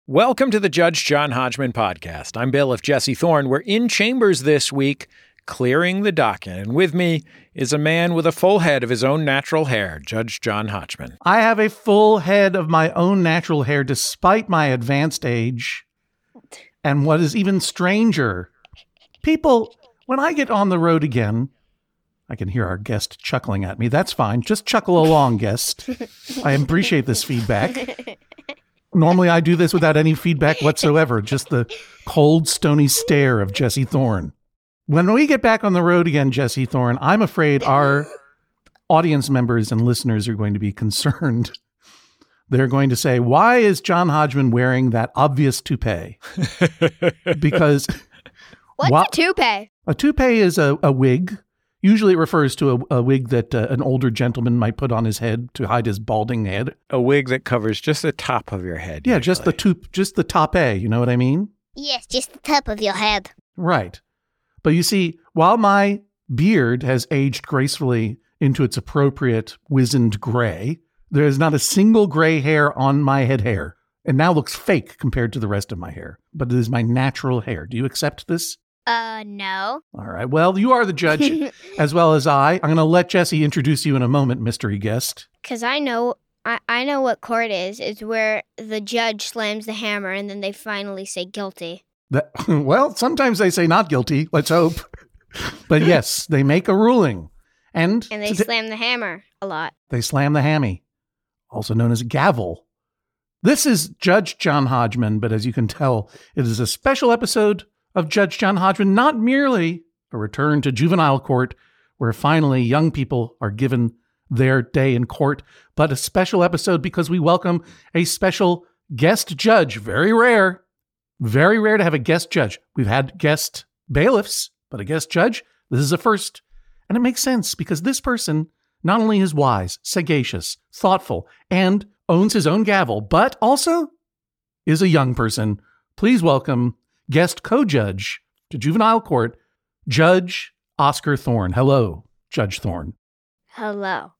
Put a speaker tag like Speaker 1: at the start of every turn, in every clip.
Speaker 1: Welcome to the Judge John Hodgman podcast. I'm bailiff Jesse Thorne. We're in chambers this week, clearing the docket. And with me is a man with a full head of his own natural hair, Judge John Hodgman.
Speaker 2: I have a full head of my own natural hair despite my advanced age. And what is even stranger, people, when I get on the road again, I can hear our guest chuckling at me. That's fine. Just chuckle along, guest. I appreciate this feedback. Normally, I do this without any feedback whatsoever, just the cold, stony stare of Jesse Thorne. When we get back on the road again, Jesse Thorne, I'm afraid our audience members and listeners are going to be concerned. They're going to say, why is John Hodgman wearing that obvious toupee? Because...
Speaker 3: What's a toupee?
Speaker 2: A toupee is a wig. Usually it refers to a wig that an older gentleman might put on his head to hide his balding head.
Speaker 1: A wig that covers just the top of your head.
Speaker 2: Yeah,
Speaker 1: usually.
Speaker 2: just the toupee, you know what I mean?
Speaker 3: Yes, just the top of your head.
Speaker 2: Right. But you see, while my beard has aged gracefully into its appropriate wizened gray, there is not a single gray hair on my head hair. It now looks fake compared to the rest of my hair. But it is my natural hair. Do you accept this?
Speaker 3: No.
Speaker 2: All right. Well, you are the judge as well as I. I'm going to let Jesse introduce you in a moment, mystery guest.
Speaker 3: Because I know what court is. It's where the judge slams the hammer and then they finally say guilty.
Speaker 2: Well, sometimes they say not guilty. Let's hope. But yes, they make a ruling. And
Speaker 3: they slam the hammer a lot.
Speaker 2: They slam the hammy, also known as a gavel. This is Judge John Hodgman, but as you can tell, it is a special episode of Judge John Hodgman, not merely a return to juvenile court, where finally young people are given their day in court, but a special episode because we welcome a special guest judge. Very rare to have a guest judge. We've had guest bailiffs, but a guest judge, this is a first. And it makes sense because this person not only is wise, sagacious, thoughtful, and owns his own gavel, but also is a young person. Please welcome guest co-judge to juvenile court, Judge Oscar Thorne. Hello, Judge Thorne.
Speaker 3: Hello.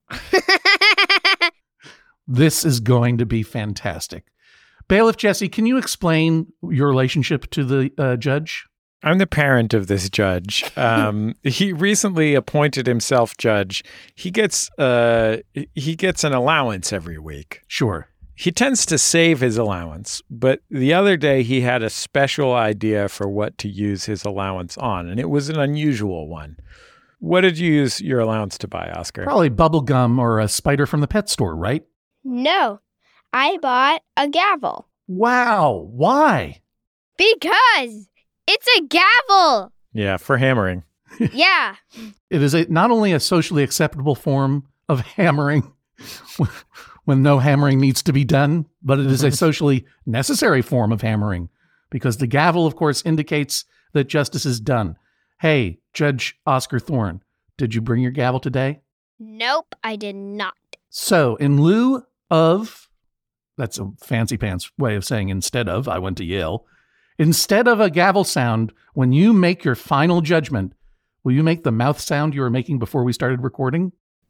Speaker 2: This is going to be fantastic. Bailiff Jesse, can you explain your relationship to the judge?
Speaker 1: I'm the parent of this judge. He recently appointed himself judge. He gets an allowance every week.
Speaker 2: Sure.
Speaker 1: He tends to save his allowance, but the other day he had a special idea for what to use his allowance on, and it was an unusual one. What did you use your allowance to buy, Oscar?
Speaker 2: Probably bubble gum or a spider from the pet store, right?
Speaker 3: No, I bought a gavel.
Speaker 2: Wow, why?
Speaker 3: Because it's a gavel.
Speaker 1: Yeah, for hammering.
Speaker 3: Yeah.
Speaker 2: It is not only a socially acceptable form of hammering, when no hammering needs to be done, but it is a socially necessary form of hammering because the gavel, of course, indicates that justice is done. Hey, Judge Oscar Thorne, did you bring your gavel today?
Speaker 3: Nope, I did not.
Speaker 2: So in lieu of, that's a fancy pants way of saying instead of, I went to Yale, instead of a gavel sound, when you make your final judgment, will you make the mouth sound you were making before we started recording?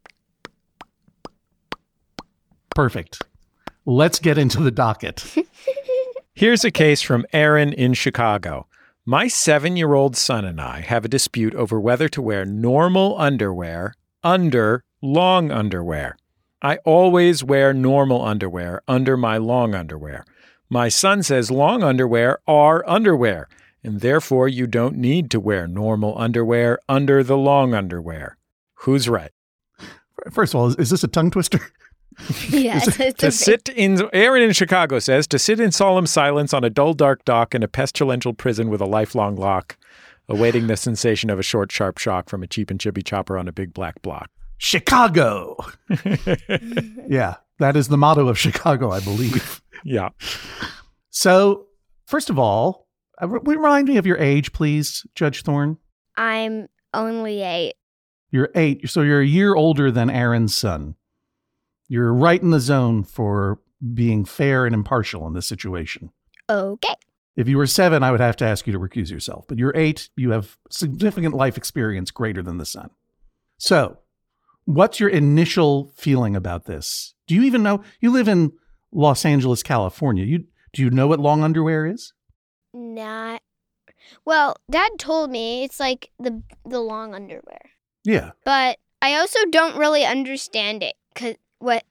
Speaker 2: Perfect. Let's get into the docket.
Speaker 1: Here's a case from Aaron in Chicago. My 7-year-old son and I have a dispute over whether to wear normal underwear under long underwear. I always wear normal underwear under my long underwear. My son says long underwear are underwear, and therefore you don't need to wear normal underwear under the long underwear. Who's right?
Speaker 2: First of all, is this a tongue twister?
Speaker 3: Yes.
Speaker 1: Aaron in Chicago says, to sit in solemn silence on a dull, dark dock in a pestilential prison with a lifelong lock, awaiting the sensation of a short, sharp shock from a cheap and chippy chopper on a big black block.
Speaker 2: Chicago. Yeah, that is the motto of Chicago, I believe.
Speaker 1: Yeah.
Speaker 2: So, first of all, remind me of your age, please, Judge Thorne.
Speaker 3: I'm only 8.
Speaker 2: You're 8, so you're a year older than Aaron's son. You're right in the zone for being fair and impartial in this situation.
Speaker 3: Okay.
Speaker 2: If you were 7, I would have to ask you to recuse yourself. But you're 8, you have significant life experience greater than the son. So, what's your initial feeling about this? Do you even know? You live in Los Angeles, California. Do you know what long underwear is?
Speaker 3: Not. Well, Dad told me it's like the long underwear.
Speaker 2: Yeah.
Speaker 3: But I also don't really understand it, 'cause what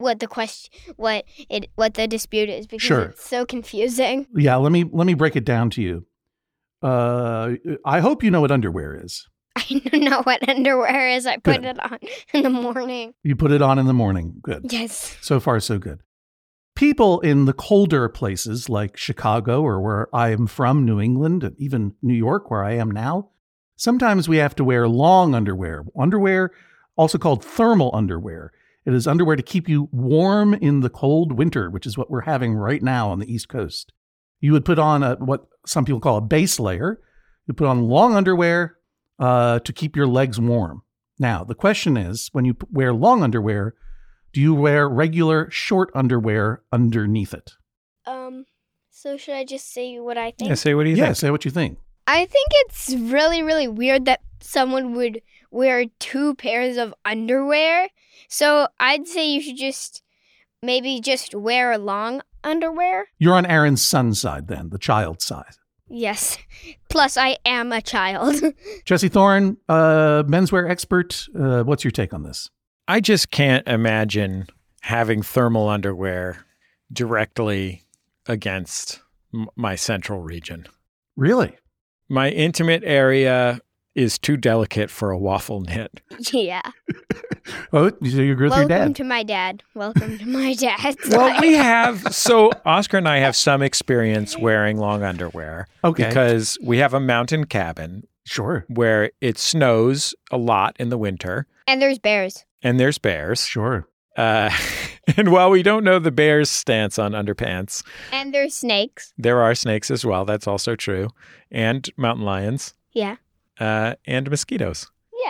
Speaker 3: the dispute is, because
Speaker 2: Sure.
Speaker 3: it's so confusing.
Speaker 2: Yeah, let me break it down to you. I hope you know what underwear is.
Speaker 3: I don't know what underwear is. I put
Speaker 2: Good.
Speaker 3: it on in the morning.
Speaker 2: You put it on in the morning. Good.
Speaker 3: Yes.
Speaker 2: So far, so good. People in the colder places like Chicago or where I am from, New England, and even New York, where I am now, sometimes we have to wear long underwear. Underwear, also called thermal underwear. It is underwear to keep you warm in the cold winter, which is what we're having right now on the East Coast. You would put on what some people call a base layer. You put on long underwear to keep your legs warm. Now, the question is, when you wear long underwear, do you wear regular short underwear underneath it?
Speaker 3: So should I just say what I think?
Speaker 1: Yeah, say what do you
Speaker 2: Yeah,
Speaker 1: think?
Speaker 2: say what you think.
Speaker 3: I think it's really, really weird that someone would wear 2 pairs of underwear. So I'd say you should just wear long underwear.
Speaker 2: You're on Aaron's son's side then, the child's side.
Speaker 3: Yes. Plus, I am a child.
Speaker 2: Jesse Thorne, menswear expert, what's your take on this?
Speaker 1: I just can't imagine having thermal underwear directly against my central region.
Speaker 2: Really?
Speaker 1: My intimate area is too delicate for a waffle knit.
Speaker 3: Yeah.
Speaker 2: Oh, so you agree with your
Speaker 3: Welcome
Speaker 2: dad?
Speaker 3: to my dad. Welcome to my dad.
Speaker 1: Well, so Oscar and I have some experience wearing long underwear.
Speaker 2: Okay.
Speaker 1: Because we have a mountain cabin
Speaker 2: Sure.
Speaker 1: where it snows a lot in the winter
Speaker 3: And there's bears.
Speaker 1: and there's bears.
Speaker 2: Sure.
Speaker 1: And while we don't know the bears' stance on underpants,
Speaker 3: And there's snakes.
Speaker 1: there are snakes as well. That's also true. And mountain lions
Speaker 3: Yeah.
Speaker 1: and mosquitoes.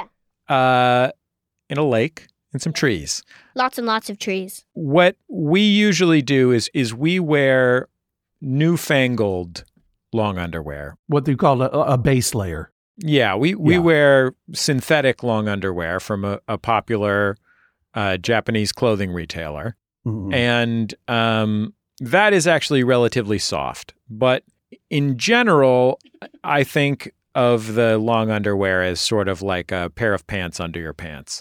Speaker 3: Yeah.
Speaker 1: In a lake and some trees.
Speaker 3: Lots and lots of trees.
Speaker 1: What we usually do is we wear newfangled long underwear.
Speaker 2: What they call a base layer.
Speaker 1: Yeah, we
Speaker 2: Yeah.
Speaker 1: wear synthetic long underwear from a popular Japanese clothing retailer.
Speaker 2: Mhm.
Speaker 1: And that is actually relatively soft. But in general, I think of the long underwear as sort of like a pair of pants under your pants.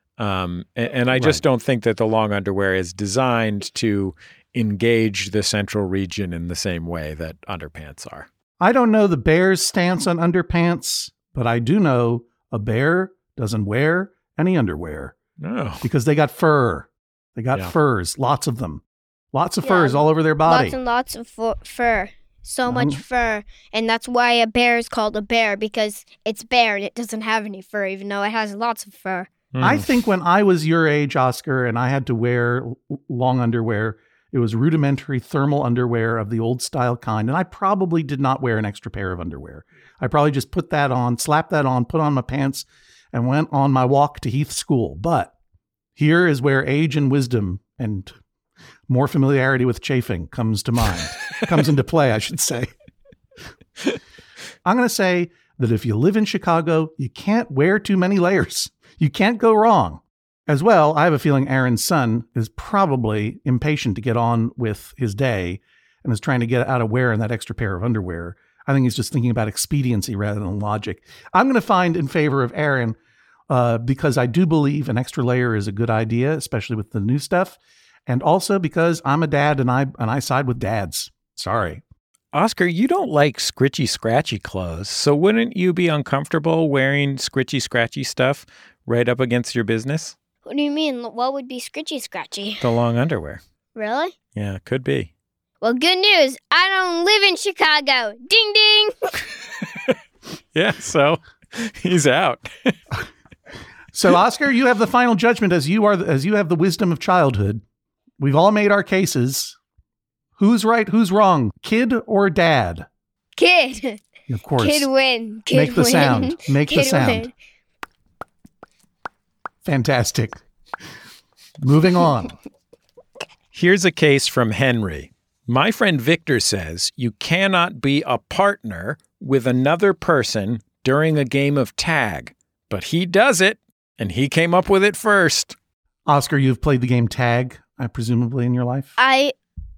Speaker 1: And I just
Speaker 2: Right.
Speaker 1: don't think that the long underwear is designed to engage the central region in the same way that underpants are.
Speaker 2: I don't know the bear's stance on underpants, but I do know a bear doesn't wear any underwear
Speaker 1: No.
Speaker 2: because they got fur. They got
Speaker 1: Yeah.
Speaker 2: furs, lots of them. Lots of
Speaker 3: Yeah,
Speaker 2: furs all over their body.
Speaker 3: Lots and lots of fur. So much
Speaker 2: Um,
Speaker 3: fur. And that's why a bear is called a bear, because it's bare and it doesn't have any fur, even though it has lots of fur.
Speaker 2: I think when I was your age, Oscar, and I had to wear long underwear, it was rudimentary thermal underwear of the old style kind. And I probably did not wear an extra pair of underwear. I probably just put that on, slapped that on, put on my pants, and went on my walk to Heath School. But here is where age and wisdom and more familiarity with chafing comes to mind, comes into play, I should say. I'm going to say that if you live in Chicago, you can't wear too many layers. You can't go wrong. As well, I have a feeling Aaron's son is probably impatient to get on with his day and is trying to get out of wearing that extra pair of underwear. I think he's just thinking about expediency rather than logic. I'm going to find in favor of Aaron because I do believe an extra layer is a good idea, especially with the new stuff. And also because I'm a dad and I side with dads. Sorry.
Speaker 1: Oscar, you don't like scritchy, scratchy clothes, so wouldn't you be uncomfortable wearing scritchy, scratchy stuff right up against your business?
Speaker 3: What do you mean? What would be scritchy scratchy?
Speaker 1: The long underwear.
Speaker 3: Really?
Speaker 1: Yeah, could be.
Speaker 3: Well, good news. I don't live in Chicago. Ding ding.
Speaker 1: Yeah, so he's out.
Speaker 2: So, Oscar, you have the final judgment as you have the wisdom of childhood. We've all made our cases. Who's right? Who's wrong? Kid or dad?
Speaker 3: Kid.
Speaker 2: Of course.
Speaker 3: Kid win. Kid
Speaker 2: Make the
Speaker 3: win.
Speaker 2: sound. Make the
Speaker 3: Kid
Speaker 2: sound.
Speaker 3: win.
Speaker 2: Fantastic. Moving on.
Speaker 1: Here's a case from Henry. My friend Victor says you cannot be a partner with another person during a game of tag, but he does it, and he came up with it first.
Speaker 2: Oscar, you've played the game tag, presumably in your life.
Speaker 3: I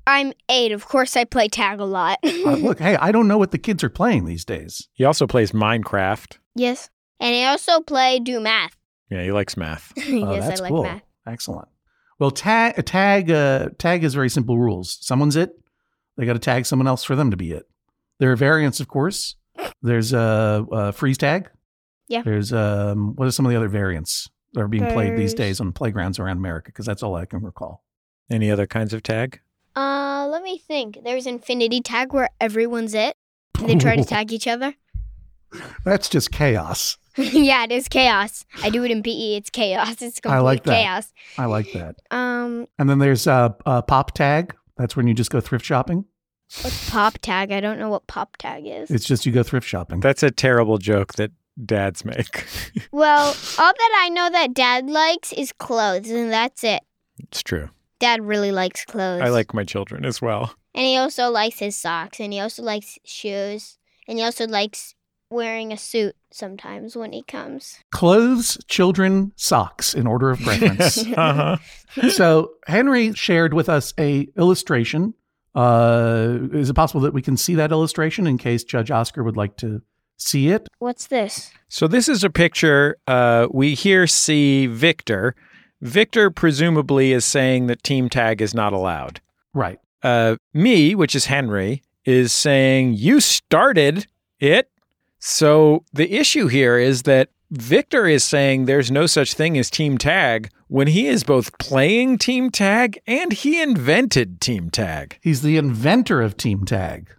Speaker 3: I'm 8. Of course, I play tag a lot.
Speaker 2: Look, hey, I don't know what the kids are playing these days.
Speaker 1: He also plays Minecraft.
Speaker 3: Yes. And I also do math.
Speaker 1: Yeah, he likes math.
Speaker 3: Yes,
Speaker 2: That's
Speaker 3: I like
Speaker 2: cool.
Speaker 3: math.
Speaker 2: Excellent. Well, tag is very simple rules. Someone's it. They got to tag someone else for them to be it. There are variants, of course. There's a freeze tag.
Speaker 3: Yeah.
Speaker 2: There's what are some of the other variants that are being played these
Speaker 3: There's-
Speaker 2: days on playgrounds around America? Because that's all I can recall.
Speaker 1: Any other kinds of tag?
Speaker 3: Let me think. There's infinity tag where everyone's it. They try to tag each other.
Speaker 2: That's just chaos.
Speaker 3: Yeah, it is chaos. I do it in PE. It's chaos. It's complete
Speaker 2: like that.
Speaker 3: chaos.
Speaker 2: I like that.
Speaker 3: Um,
Speaker 2: And then there's pop tag. That's when you just go thrift shopping.
Speaker 3: what's pop tag? I don't know what pop tag is.
Speaker 2: It's just you go thrift shopping.
Speaker 1: That's a terrible joke that dads make.
Speaker 3: Well, all that I know that Dad likes is clothes, and that's it.
Speaker 1: It's true.
Speaker 3: Dad really likes clothes.
Speaker 1: I like my children as well.
Speaker 3: And he also likes his socks, and he also likes shoes, and he also likes wearing a suit sometimes when he comes.
Speaker 2: Clothes, children, socks in order of preference.
Speaker 1: Uh-huh.
Speaker 2: So Henry shared with us a illustration. Is it possible that we can see that illustration in case Judge Oscar would like to see it?
Speaker 3: What's this?
Speaker 1: So this is a picture. We here see Victor. Victor presumably is saying that team tag is not allowed.
Speaker 2: Right.
Speaker 1: Me, which is Henry, is saying you started it. So the issue here is that Victor is saying there's no such thing as team tag when he is both playing team tag and he invented team tag.
Speaker 2: He's the inventor of team tag.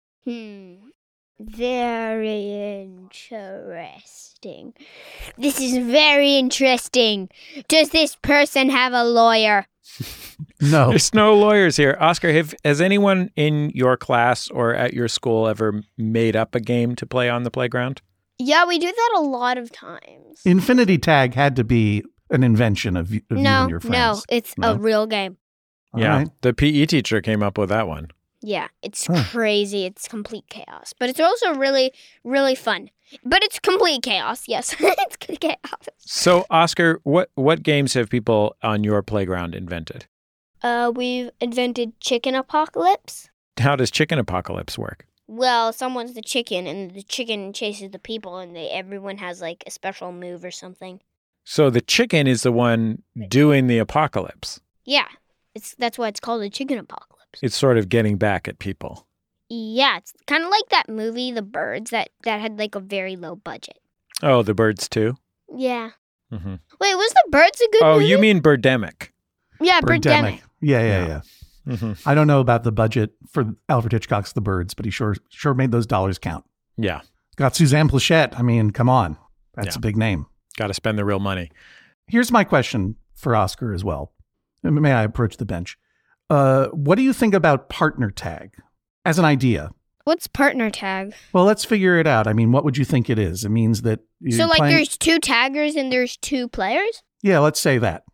Speaker 3: Very interesting. This is very interesting. Does this person have a lawyer?
Speaker 2: No.
Speaker 1: There's no lawyers here. Oscar, has anyone in your class or at your school ever made up a game to play on the playground?
Speaker 3: Yeah, we do that a lot of times.
Speaker 2: Infinity tag had to be an invention of you and
Speaker 3: No,
Speaker 2: your
Speaker 3: no,
Speaker 2: friends.
Speaker 3: it's
Speaker 2: No?
Speaker 3: a real game.
Speaker 2: All
Speaker 1: Yeah,
Speaker 2: right.
Speaker 1: the PE teacher came up with that one.
Speaker 3: Yeah, it's
Speaker 2: Huh.
Speaker 3: crazy. It's complete chaos. But it's also really, really fun. But it's complete chaos, yes. It's chaos.
Speaker 1: So, Oscar, what games have people on your playground invented?
Speaker 3: We've invented Chicken Apocalypse.
Speaker 1: How does Chicken Apocalypse work?
Speaker 3: Well, someone's the chicken, and the chicken chases the people, and everyone has like a special move or something.
Speaker 1: So the chicken is the one doing the apocalypse.
Speaker 3: Yeah, that's why it's called a Chicken Apocalypse.
Speaker 1: It's sort of getting back at people.
Speaker 3: Yeah, it's kind of like that movie, The Birds, that had like a very low budget.
Speaker 1: Oh, the birds too?
Speaker 3: Yeah.
Speaker 1: Mm-hmm.
Speaker 3: Wait, was The Birds a good
Speaker 1: Oh,
Speaker 3: movie?
Speaker 1: you mean Birdemic.
Speaker 3: Yeah, Birdemic.
Speaker 2: Yeah.
Speaker 1: Mm-hmm.
Speaker 2: I don't know about the budget for Alfred Hitchcock's The Birds, but he sure made those dollars count.
Speaker 1: Yeah,
Speaker 2: Got Suzanne Plachette. I mean, come on. That's
Speaker 1: Yeah.
Speaker 2: a big name.
Speaker 1: got to spend the real money.
Speaker 2: Here's my question for Oscar as well. May I approach the bench? What do you think about partner tag as an idea?
Speaker 3: What's partner tag?
Speaker 2: Well, let's figure it out. I mean, what would you think it is? It means that you're
Speaker 3: So, like,
Speaker 2: playing-
Speaker 3: there's 2 taggers and there's 2 players?
Speaker 2: Yeah, let's say that.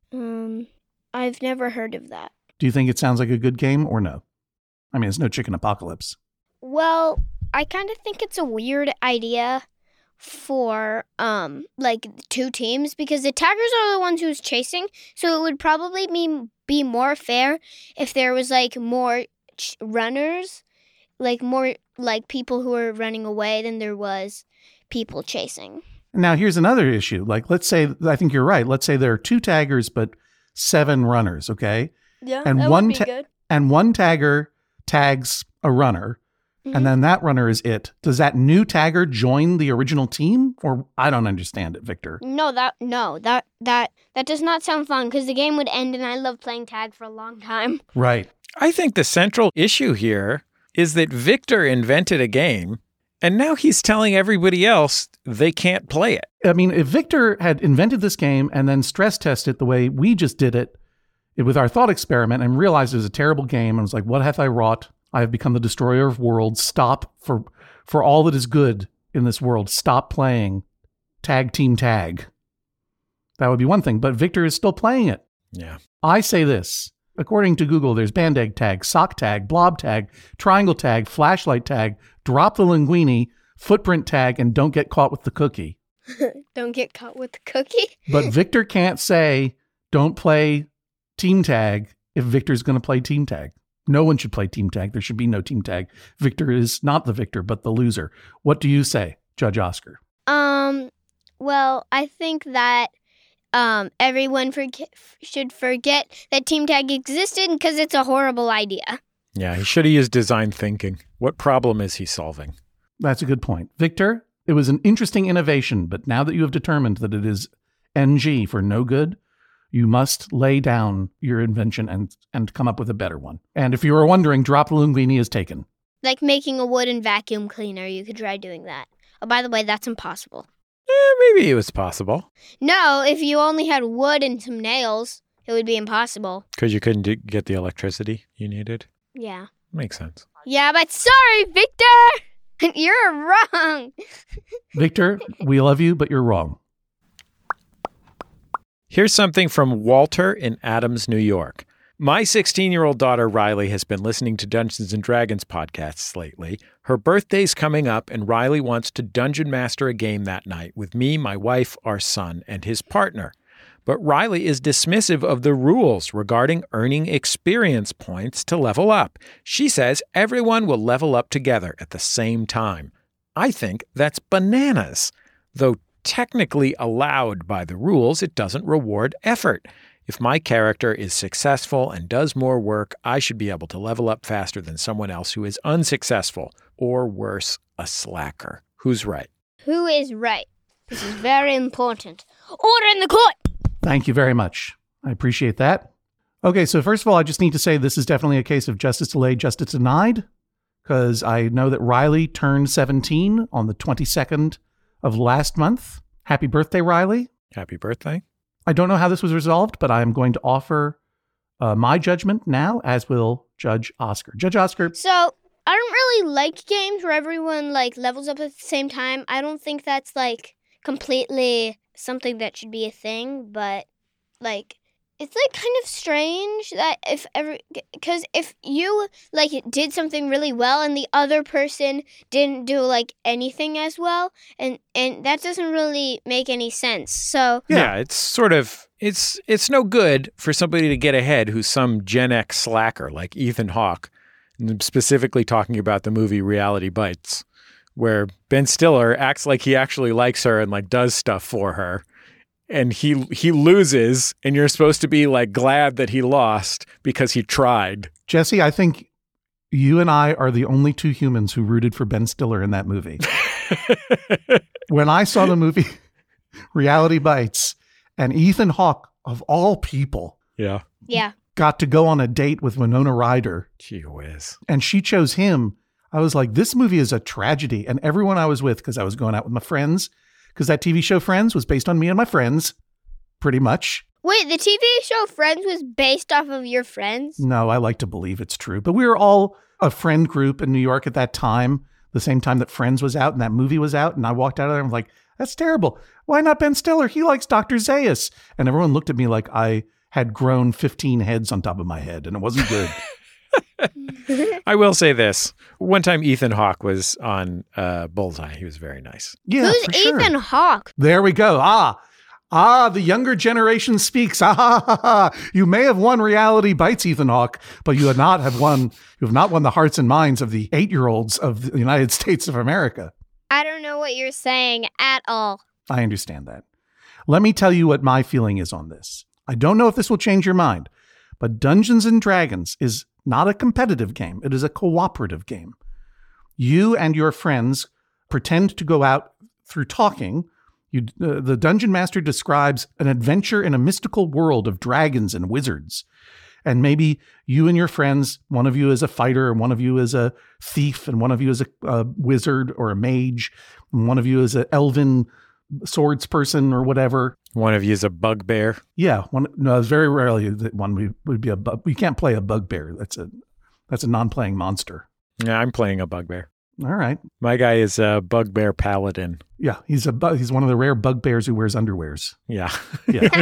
Speaker 3: I've never heard of that.
Speaker 2: Do you think it sounds like a good game or no? I mean, it's no Chicken Apocalypse.
Speaker 3: Well, I kind of think it's a weird idea for like 2 teams because the taggers are the ones who's chasing, so it would probably be more fair if there was like more runners, like more like people who are running away than there was people chasing.
Speaker 2: Now, here's another issue. Like, let's say, I think you're right. Let's say there are 2 taggers, but 7 runners, okay?
Speaker 3: Yeah,
Speaker 2: And
Speaker 3: that
Speaker 2: one
Speaker 3: would be
Speaker 2: ta-
Speaker 3: good.
Speaker 2: And one tagger tags a runner,
Speaker 3: Mhm.
Speaker 2: and then that runner is it. Does that new tagger join the original team? Or I don't understand it, Victor.
Speaker 3: That does not sound fun because the game would end and I love playing tag for a long time.
Speaker 2: Right.
Speaker 1: I think the central issue here is that Victor invented a game, and now he's telling everybody else they can't play it.
Speaker 2: I mean, if Victor had invented this game and then stress tested it the way we just did it with our thought experiment and realized it was a terrible game and was like, what hath I wrought? I have become the destroyer of worlds. Stop for all that is good in this world. Stop playing team tag. That would be one thing, but Victor is still playing it.
Speaker 1: Yeah.
Speaker 2: I say this. According to Google, there's band-aid tag, sock tag, blob tag, triangle tag, flashlight tag, drop the linguine, footprint tag, and don't get caught with the cookie.
Speaker 3: Don't get caught with the cookie.
Speaker 2: But Victor can't say, don't play team tag if Victor's going to play team tag. No one should play team tag. There should be no team tag. Victor is not the victor, but the loser. What do you say, Judge Oscar?
Speaker 3: Well, I think that everyone should forget that team tag existed because it's a horrible idea.
Speaker 1: Yeah, he should have used design thinking. What problem is he solving?
Speaker 2: That's a good point. Victor, it was an interesting innovation, but now that you have determined that it is NG for no good, you must lay down your invention and come up with a better one. And if you were wondering, Drop Linguini is taken.
Speaker 3: Like making a wooden vacuum cleaner. You could try doing that. Oh, by the way, that's impossible.
Speaker 1: Maybe it was possible.
Speaker 3: No, if you only had wood and some nails, it would be impossible.
Speaker 1: Because you couldn't get the electricity you needed?
Speaker 3: Yeah.
Speaker 1: Makes sense.
Speaker 3: Yeah, but sorry, Victor! You're wrong.
Speaker 2: Victor, we love you, but you're wrong.
Speaker 1: Here's something from Walter in Adams, New York. My 16-year-old daughter, Riley, has been listening to Dungeons & Dragons podcasts lately. Her birthday's coming up, and Riley wants to dungeon master a game that night with me, my wife, our son, and his partner. But Riley is dismissive of the rules regarding earning experience points to level up. She says everyone will level up together at the same time. I think that's bananas. Though technically allowed by the rules, it doesn't reward effort. If my character is successful and does more work, I should be able to level up faster than someone else who is unsuccessful, or worse, a slacker. Who's right?
Speaker 3: Who is right? This is very important. Order in the court!
Speaker 2: Thank you very much. I appreciate that. Okay, so first of all, I just need to say this is definitely a case of justice delayed, justice denied, because I know that Riley turned 17 on the 22nd of last month. Happy birthday, Riley.
Speaker 1: Happy birthday.
Speaker 2: I don't know how this was resolved, but I am going to offer my judgment now, as will Judge Oscar. Judge Oscar.
Speaker 3: So, I don't really like games where everyone, levels up at the same time. I don't think that's, completely something that should be a thing, but, it's, kind of strange that because if you, did something really well and the other person didn't do, anything as well, and that doesn't really make any sense, so...
Speaker 1: Yeah, it's sort of, it's no good for somebody to get ahead who's some Gen X slacker like Ethan Hawke, specifically talking about the movie Reality Bites, where Ben Stiller acts like he actually likes her and, does stuff for her. And he loses, and you're supposed to be glad that he lost because he tried.
Speaker 2: Jesse, I think you and I are the only two humans who rooted for Ben Stiller in that movie. When I saw the movie Reality Bites, and Ethan Hawke, of all people,
Speaker 1: yeah,
Speaker 2: got to go on a date with Winona Ryder.
Speaker 1: Gee whiz. And
Speaker 2: she chose him. I was like, this movie is a tragedy. And everyone I was with, because I was going out with my friends, because that TV show Friends was based on me and my friends, pretty much.
Speaker 3: Wait, the TV show Friends was based off of your friends?
Speaker 2: No, I like to believe it's true. But we were all a friend group in New York at that time, the same time that Friends was out and that movie was out. And I walked out of there and was like, that's terrible. Why not Ben Stiller? He likes Dr. Zaius. And everyone looked at me like I had grown 15 heads on top of my head, and it wasn't good.
Speaker 1: I will say this. One time Ethan Hawke was on Bullseye. He was very nice.
Speaker 2: Yeah,
Speaker 3: who's Ethan Hawke?
Speaker 2: There we go. The younger generation speaks. You may have won Reality Bites, Ethan Hawke, but you have not won the hearts and minds of the 8-year-olds of the United States of America.
Speaker 3: I don't know what you're saying at all.
Speaker 2: I understand that. Let me tell you what my feeling is on this. I don't know if this will change your mind, but Dungeons and Dragons is not a competitive game. It is a cooperative game. You and your friends pretend to go out through talking. The Dungeon Master describes an adventure in a mystical world of dragons and wizards. And maybe you and your friends, one of you is a fighter, and one of you is a thief, and one of you is a wizard or a mage, and one of you is an elven swords person or whatever.
Speaker 1: One of you is a bugbear.
Speaker 2: Yeah, it's very rarely that one would be a bug. We can't play a bugbear. That's a non-playing monster.
Speaker 1: Yeah, I'm playing a bugbear.
Speaker 2: All right.
Speaker 1: My guy is a bugbear paladin.
Speaker 2: Yeah, he's one of the rare bugbears who wears underwears.
Speaker 1: Yeah.
Speaker 2: Yeah.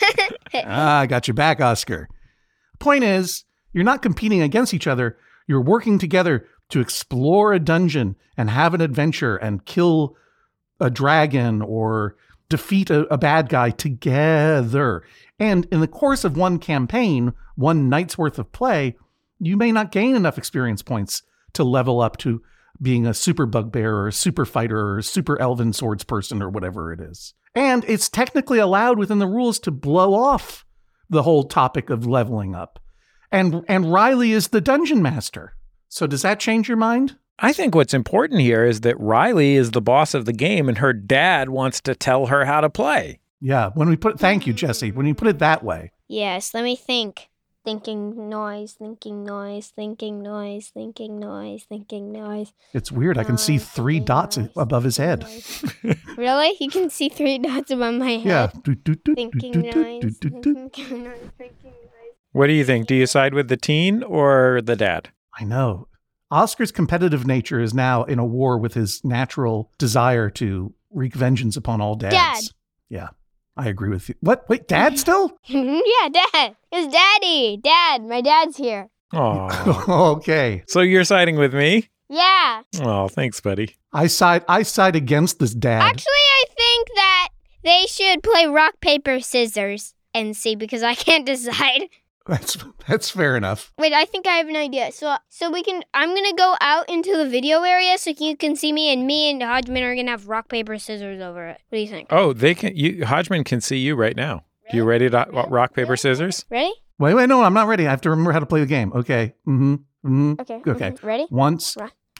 Speaker 2: I got your back, Oscar. Point is, you're not competing against each other. You're working together to explore a dungeon and have an adventure and kill a dragon or defeat a bad guy together. And in the course of one campaign, one night's worth of play, you may not gain enough experience points to level up to being a super bugbear or a super fighter or a super elven swords person or whatever it is. And it's technically allowed within the rules to blow off the whole topic of leveling up. And Riley is the dungeon master. So does that change your mind?
Speaker 1: I think what's important here is that Riley is the boss of the game and her dad wants to tell her how to play.
Speaker 2: Yeah, thank you, Jesse. When you put it that way.
Speaker 3: Yes, let me think. Thinking noise, thinking noise, thinking noise, thinking noise, thinking noise.
Speaker 2: It's weird. I can see 3 dots above his head.
Speaker 3: Really? You can see 3 dots above my head?
Speaker 2: Yeah.
Speaker 3: Thinking noise, thinking noise.
Speaker 1: What do you think? Do you side with the teen or the dad?
Speaker 2: I know. Oscar's competitive nature is now in a war with his natural desire to wreak vengeance upon all dads.
Speaker 3: Dad.
Speaker 2: Yeah, I agree with you. What? Wait, dad still?
Speaker 3: Yeah, dad. It's daddy. Dad, my dad's here.
Speaker 1: Oh.
Speaker 2: Okay.
Speaker 1: So you're siding with me?
Speaker 3: Yeah.
Speaker 1: Oh, thanks, buddy.
Speaker 2: I side against this dad.
Speaker 3: Actually, I think that they should play rock, paper, scissors and see because I can't decide.
Speaker 2: That's fair enough.
Speaker 3: Wait, I think I have an idea. So I'm going to go out into the video area so you can see me and Hodgman are going to have rock, paper, scissors over it. What do you think?
Speaker 1: Oh, Hodgman can see you right now. Really? You ready to rock, paper, scissors?
Speaker 3: Ready?
Speaker 2: Wait, no, I'm not ready. I have to remember how to play the game. Okay.
Speaker 3: Okay.
Speaker 2: Okay.
Speaker 3: Ready?
Speaker 2: Once.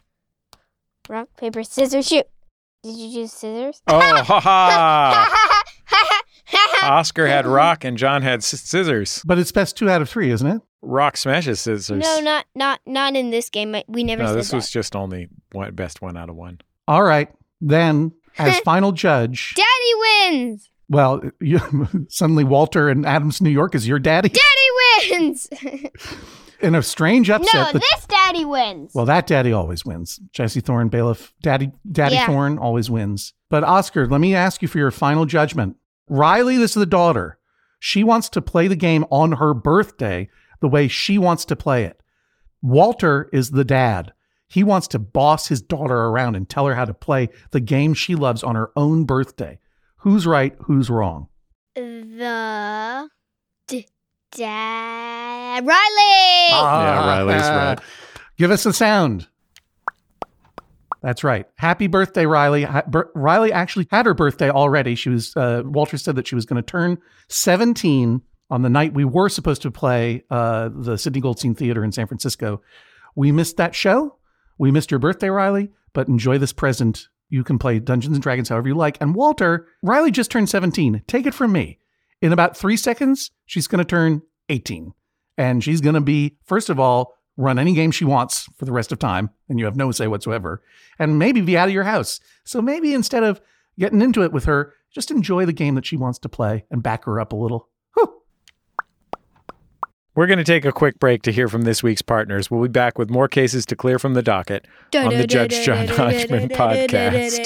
Speaker 3: Rock, paper, scissors, shoot. Did you choose scissors?
Speaker 1: Oh, ha-ha! Oscar had rock and John had scissors.
Speaker 2: But it's best 2 out of 3, isn't it?
Speaker 1: Rock smashes scissors.
Speaker 3: No, not in this game. We never said that.
Speaker 1: No, this was just only best 1 out of 1.
Speaker 2: All right. Then, as final judge...
Speaker 3: Daddy wins!
Speaker 2: Well, suddenly Walter and Adams, New York is your daddy?
Speaker 3: Daddy wins!
Speaker 2: In a strange upset...
Speaker 3: No, this daddy wins!
Speaker 2: Well, that daddy always wins. Jesse Thorne, bailiff. Daddy Thorne always wins. But Oscar, let me ask you for your final judgment. Riley, this is the daughter. She wants to play the game on her birthday the way she wants to play it. Walter is the dad. He wants to boss his daughter around and tell her how to play the game she loves on her own birthday. Who's right? Who's wrong?
Speaker 3: The dad. Riley!
Speaker 1: Yeah, Riley's right.
Speaker 2: Give us a sound. That's right. Happy birthday, Riley. Riley actually had her birthday already. She was, Walter said that she was going to turn 17 on the night we were supposed to play the Sidney Goldstein Theater in San Francisco. We missed that show. We missed your birthday, Riley, but enjoy this present. You can play Dungeons & Dragons however you like. And Walter, Riley just turned 17. Take it from me. In about 3 seconds, she's going to turn 18. And she's going to be, first of all, run any game she wants for the rest of time, and you have no say whatsoever, and maybe be out of your house. So maybe instead of getting into it with her, just enjoy the game that she wants to play and back her up a little. Whew.
Speaker 1: We're going to take a quick break to hear from this week's partners. We'll be back with more cases to clear from the docket on the Judge John Hodgman podcast.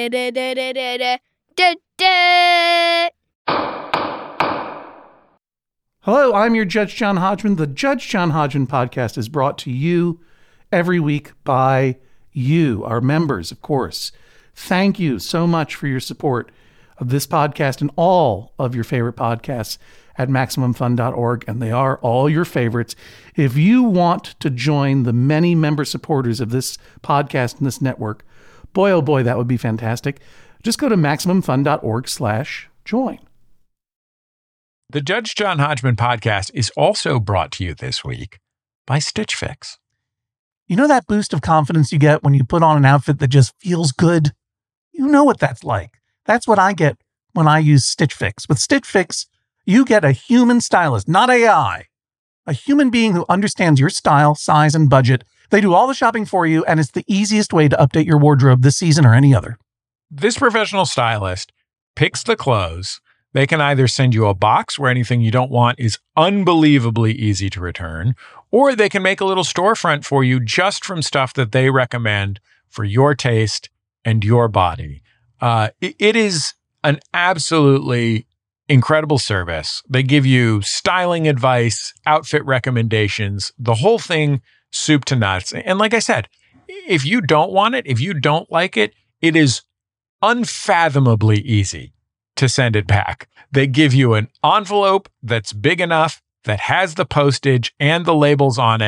Speaker 2: Hello, I'm your Judge John Hodgman. The Judge John Hodgman podcast is brought to you every week by you, our members, of course. Thank you so much for your support of this podcast and all of your favorite podcasts at MaximumFun.org, and they are all your favorites. If you want to join the many member supporters of this podcast and this network, boy, oh boy, that would be fantastic. Just go to MaximumFun.org/join.
Speaker 1: The Judge John Hodgman podcast is also brought to you this week by Stitch Fix.
Speaker 2: You know that boost of confidence you get when you put on an outfit that just feels good? You know what that's like. That's what I get when I use Stitch Fix. With Stitch Fix, you get a human stylist, not AI. A human being who understands your style, size, and budget. They do all the shopping for you, and it's the easiest way to update your wardrobe this season or any other.
Speaker 1: This professional stylist picks the clothes. They can either send you a box where anything you don't want is unbelievably easy to return, or they can make a little storefront for you just from stuff that they recommend for your taste and your body. It is an absolutely incredible service. They give you styling advice, outfit recommendations, the whole thing, soup to nuts. And like I said, if you don't want it, if you don't like it, it is unfathomably easy to send it back. They give you an envelope that's big enough, that has the postage and the labels on it,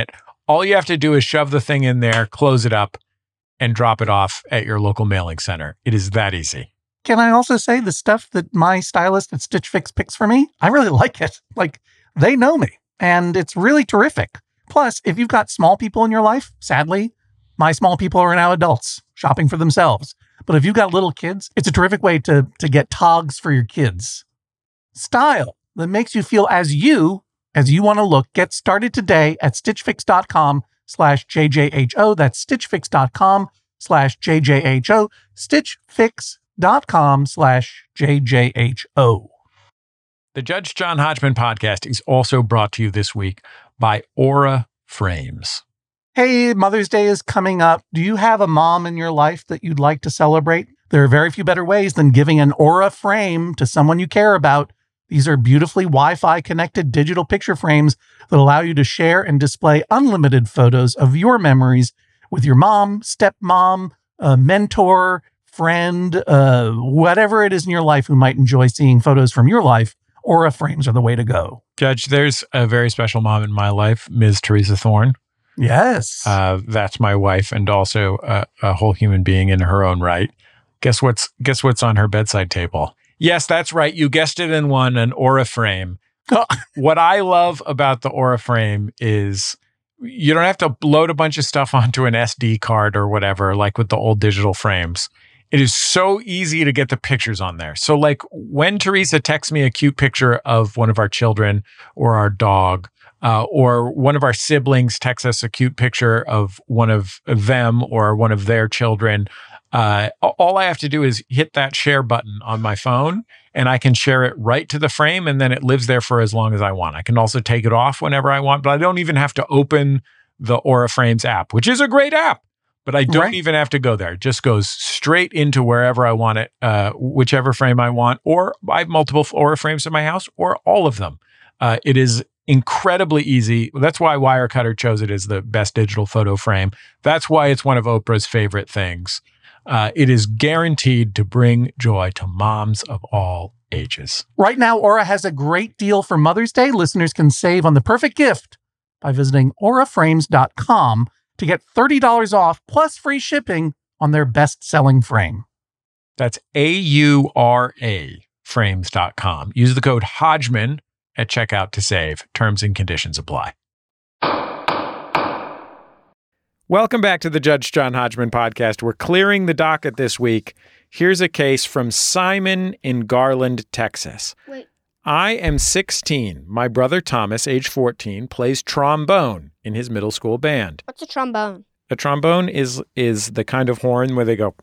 Speaker 1: All you have to do is shove the thing in there, close it up, and drop it off at your local mailing center. It is that easy.
Speaker 2: Can I also say the stuff that my stylist at Stitch Fix picks for me? I really like it. Like, they know me, and it's really terrific. Plus, if you've got small people in your life, sadly, my small people are now adults shopping for themselves. But if you've got little kids, it's a terrific way to get togs for your kids. Style that makes you feel as you want to look. Get started today at stitchfix.com/JJHO. That's stitchfix.com/JJHO. stitchfix.com/JJHO.
Speaker 1: The Judge John Hodgman podcast is also brought to you this week by Aura Frames.
Speaker 2: Hey, Mother's Day is coming up. Do you have a mom in your life that you'd like to celebrate? There are very few better ways than giving an Aura frame to someone you care about. These are beautifully Wi-Fi connected digital picture frames that allow you to share and display unlimited photos of your memories with your mom, stepmom, mentor, friend, whatever it is in your life who might enjoy seeing photos from your life. Aura frames are the way to go.
Speaker 1: Judge, there's a very special mom in my life, Ms. Teresa Thorne.
Speaker 2: Yes.
Speaker 1: That's my wife and also a whole human being in her own right. Guess what's on her bedside table? Yes, that's right. You guessed it in one, an Aura frame. What I love about the Aura frame is you don't have to load a bunch of stuff onto an SD card or whatever, like with the old digital frames. It is so easy to get the pictures on there. So like when Teresa texts me a cute picture of one of our children or our dog, or one of our siblings texts us a cute picture of one of them or one of their children, all I have to do is hit that share button on my phone and I can share it right to the frame and then it lives there for as long as I want. I can also take it off whenever I want, but I don't even have to open the Aura Frames app, which is a great app. But I don't even have to go there. It just goes straight into wherever I want it, whichever frame I want, or I have multiple Aura frames in my house, or all of them. It is incredibly easy. That's why Wirecutter chose it as the best digital photo frame. That's why it's one of Oprah's favorite things. It is guaranteed to bring joy to moms of all ages.
Speaker 2: Right now, Aura has a great deal for Mother's Day. Listeners can save on the perfect gift by visiting auraframes.com to get $30 off plus free shipping on their best-selling frame.
Speaker 1: That's AURA frames.com. Use the code Hodgman at checkout to save. Terms and conditions apply. Welcome back to the Judge John Hodgman podcast. We're clearing the docket this week. Here's a case from Simon in Garland, Texas.
Speaker 3: Wait.
Speaker 1: I am 16. My brother Thomas, age 14, plays trombone in his middle school band.
Speaker 3: What's a trombone?
Speaker 1: A trombone is the kind of horn where they go,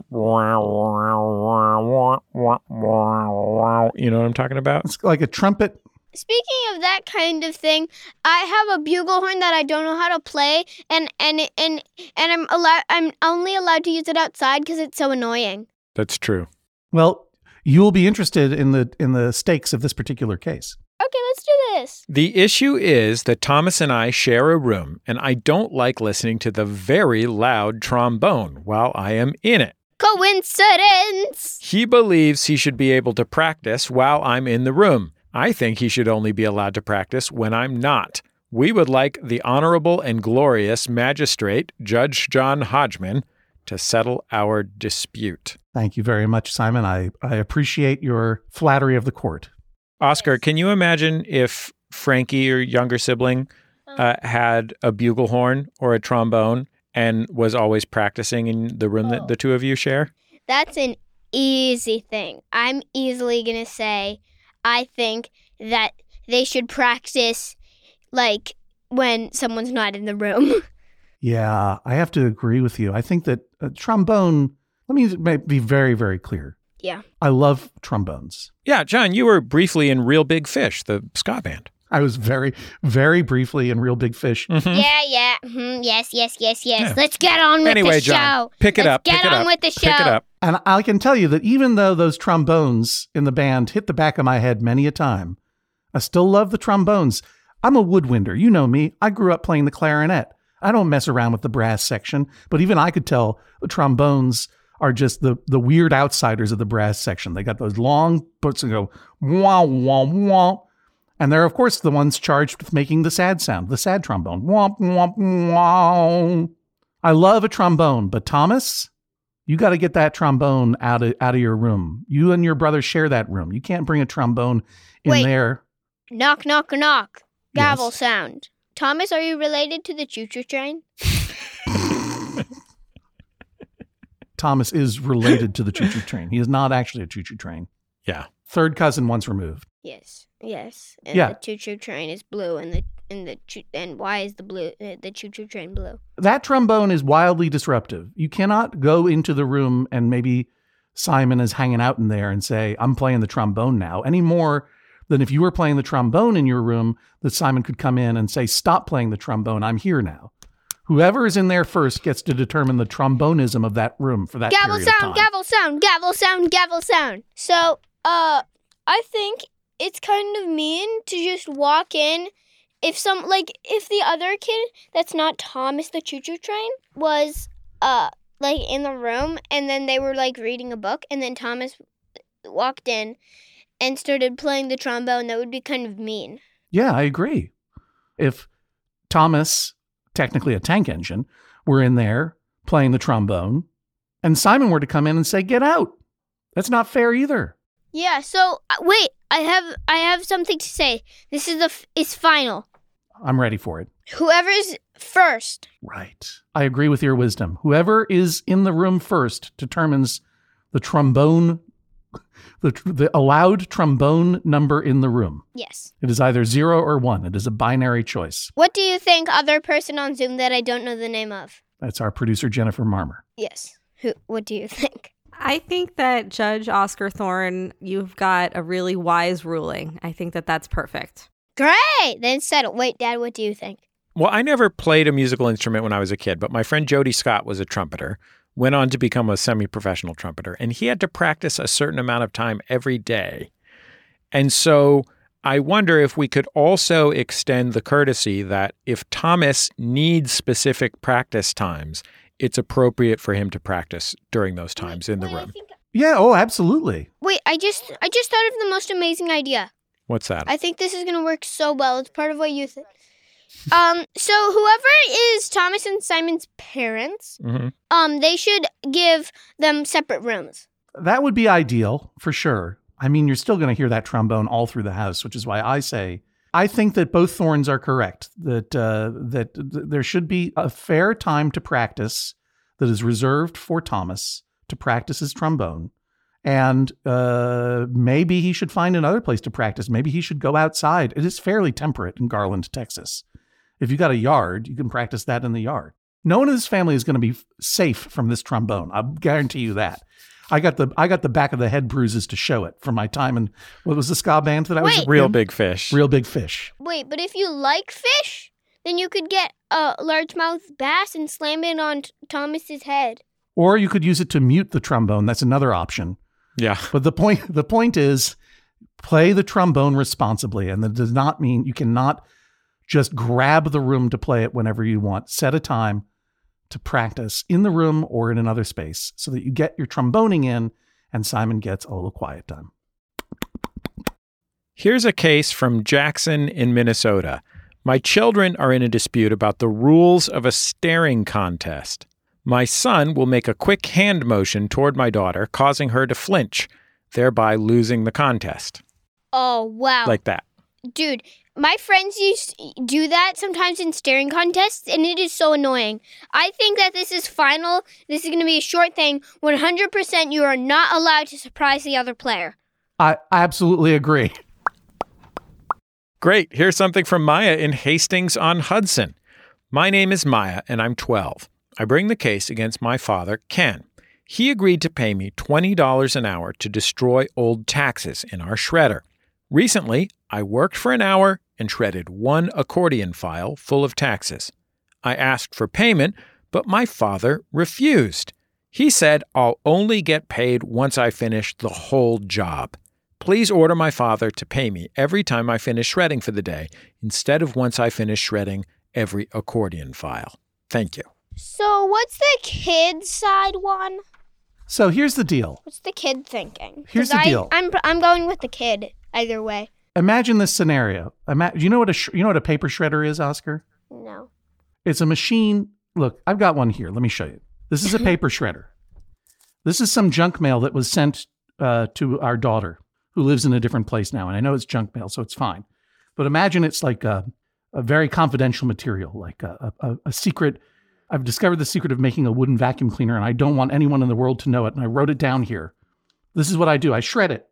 Speaker 1: you know what I'm talking about?
Speaker 2: It's like a trumpet.
Speaker 3: Speaking of that kind of thing, I have a bugle horn that I don't know how to play, and I'm only allowed to use it outside because it's so annoying.
Speaker 1: That's true.
Speaker 2: Well, you will be interested in the stakes of this particular case.
Speaker 3: Okay, let's do this.
Speaker 1: The issue is that Thomas and I share a room, and I don't like listening to the very loud trombone while I am in it.
Speaker 3: Coincidence!
Speaker 1: He believes he should be able to practice while I'm in the room. I think he should only be allowed to practice when I'm not. We would like the Honorable and Glorious Magistrate, Judge John Hodgman, to settle our dispute.
Speaker 2: Thank you very much, Simon. I appreciate your flattery of the court.
Speaker 1: Oscar, can you imagine if Frankie, your younger sibling, had a bugle horn or a trombone and was always practicing in the room that the two of you share?
Speaker 3: That's an easy thing. I'm easily going to say I think that they should practice like when someone's not in the room.
Speaker 2: Yeah, I have to agree with you. I think that trombone, let me be very, very clear.
Speaker 3: Yeah.
Speaker 2: I love trombones.
Speaker 1: Yeah, John, you were briefly in Real Big Fish, the ska band.
Speaker 2: I was very, very briefly in Real Big Fish.
Speaker 3: Mm-hmm. Yeah. Mm-hmm. Yes. Yeah. Let's get on with the show.
Speaker 1: John, pick it up.
Speaker 3: Get on with the show.
Speaker 1: Pick it up.
Speaker 2: And I can tell you that even though those trombones in the band hit the back of my head many a time, I still love the trombones. I'm a woodwinder. You know me. I grew up playing the clarinet. I don't mess around with the brass section, but even I could tell the trombones are just the weird outsiders of the brass section. They got those long puts and go, wah, wah, wah. And they're, of course, the ones charged with making the sad sound, the sad trombone. Womp, womp, wow. I love a trombone, but Thomas, you got to get that trombone out of your room. You and your brother share that room. You can't bring a trombone in there.
Speaker 3: Knock, knock, knock. Gavel
Speaker 2: Yes.
Speaker 3: sound. Thomas, are you related to the choo-choo train?
Speaker 2: Thomas is related to the choo-choo train. He is not actually a choo-choo train.
Speaker 1: Yeah.
Speaker 2: Third cousin once removed.
Speaker 3: Yes. And
Speaker 2: Yeah.
Speaker 3: the choo-choo train is blue, and why is the choo-choo train blue?
Speaker 2: That trombone is wildly disruptive. You cannot go into the room and maybe Simon is hanging out in there and say, I'm playing the trombone now, any more than if you were playing the trombone in your room, that Simon could come in and say, stop playing the trombone, I'm here now. Whoever is in there first gets to determine the trombonism of that room for that
Speaker 3: Gavel
Speaker 2: period of
Speaker 3: sound,
Speaker 2: time.
Speaker 3: gavel sound, gavel sound, gavel sound. So, I think it's kind of mean to just walk in. If the other kid that's not Thomas the choo-choo train was, in the room, and then they were, reading a book, and then Thomas walked in and started playing the trombone, that would be kind of mean.
Speaker 2: Yeah, I agree. If Thomas, technically a tank engine, were in there playing the trombone, and Simon were to come in and say, get out, that's not fair either.
Speaker 3: Yeah, so, wait, I have something to say. This is final.
Speaker 2: I'm ready for it.
Speaker 3: Whoever's first.
Speaker 2: Right. I agree with your wisdom. Whoever is in the room first determines the trombone, the allowed trombone number in the room.
Speaker 3: Yes.
Speaker 2: It is either 0 or 1. It is a binary choice.
Speaker 3: What do you think, other person on Zoom that I don't know the name of?
Speaker 2: That's our producer, Jennifer Marmer.
Speaker 3: Yes. What do you think?
Speaker 4: I think that Judge Oscar Thorne, you've got a really wise ruling. I think that that's perfect.
Speaker 3: Great! Then settle. Wait, Dad, what do you think?
Speaker 1: Well, I never played a musical instrument when I was a kid, but my friend Jody Scott was a trumpeter, went on to become a semi-professional trumpeter, and he had to practice a certain amount of time every day. And so I wonder if we could also extend the courtesy that if Thomas needs specific practice times, it's appropriate for him to practice during those times in the room.
Speaker 2: Yeah, oh, absolutely.
Speaker 3: Wait, I just thought of the most amazing idea.
Speaker 1: What's that?
Speaker 3: I think this is going to work so well. It's part of what you think. So whoever is Thomas and Simon's parents, they should give them separate rooms.
Speaker 2: That would be ideal, for sure. I mean, you're still going to hear that trombone all through the house, which is why I think that both Thorns are correct, that there should be a fair time to practice that is reserved for Thomas to practice his trombone. And maybe he should find another place to practice. Maybe he should go outside. It is fairly temperate in Garland, Texas. If you got a yard, you can practice that in the yard. No one in his family is going to be safe from this trombone. I'll guarantee you that. I got the back of the head bruises to show it from my time in, what was the ska band that I was in?
Speaker 1: Real Big Fish.
Speaker 2: Real Big Fish.
Speaker 3: Wait, but if you like fish, then you could get a largemouth bass and slam it on Thomas's head.
Speaker 2: Or you could use it to mute the trombone. That's another option.
Speaker 1: Yeah.
Speaker 2: But the point is, play the trombone responsibly. And that does not mean you cannot just grab the room to play it whenever you want. Set a time to practice in the room or in another space so that you get your tromboning in and Simon gets a little quiet time.
Speaker 1: Here's a case from Jackson in Minnesota. My children are in a dispute about the rules of a staring contest. My son will make a quick hand motion toward my daughter, causing her to flinch, thereby losing the contest.
Speaker 3: Oh, wow.
Speaker 1: Like that.
Speaker 3: Dude, my friends used to do that sometimes in staring contests, and it is so annoying. I think that this is final. This is going to be a short thing. 100% you are not allowed to surprise the other player.
Speaker 2: I absolutely agree.
Speaker 1: Great. Here's something from Maya in Hastings-on-Hudson. My name is Maya, and I'm 12. I bring the case against my father, Ken. He agreed to pay me $20 an hour to destroy old taxes in our shredder. Recently, I worked for an hour and shredded one accordion file full of taxes. I asked for payment, but my father refused. He said I'll only get paid once I finish the whole job. Please order my father to pay me every time I finish shredding for the day, instead of once I finish shredding every accordion file. Thank you.
Speaker 3: So what's the kid side one?
Speaker 2: So here's the deal.
Speaker 3: What's the kid thinking?
Speaker 2: Here's the deal.
Speaker 3: I'm going with the kid either way.
Speaker 2: imagine this scenario. You know what a paper shredder is, Oscar?
Speaker 3: No.
Speaker 2: It's a machine. Look, I've got one here. Let me show you. This is a paper shredder. This is some junk mail that was sent to our daughter, who lives in a different place now. And I know it's junk mail, so it's fine. But imagine it's like a very confidential material, like a secret. I've discovered the secret of making a wooden vacuum cleaner, and I don't want anyone in the world to know it. And I wrote it down here. This is what I do. I shred it.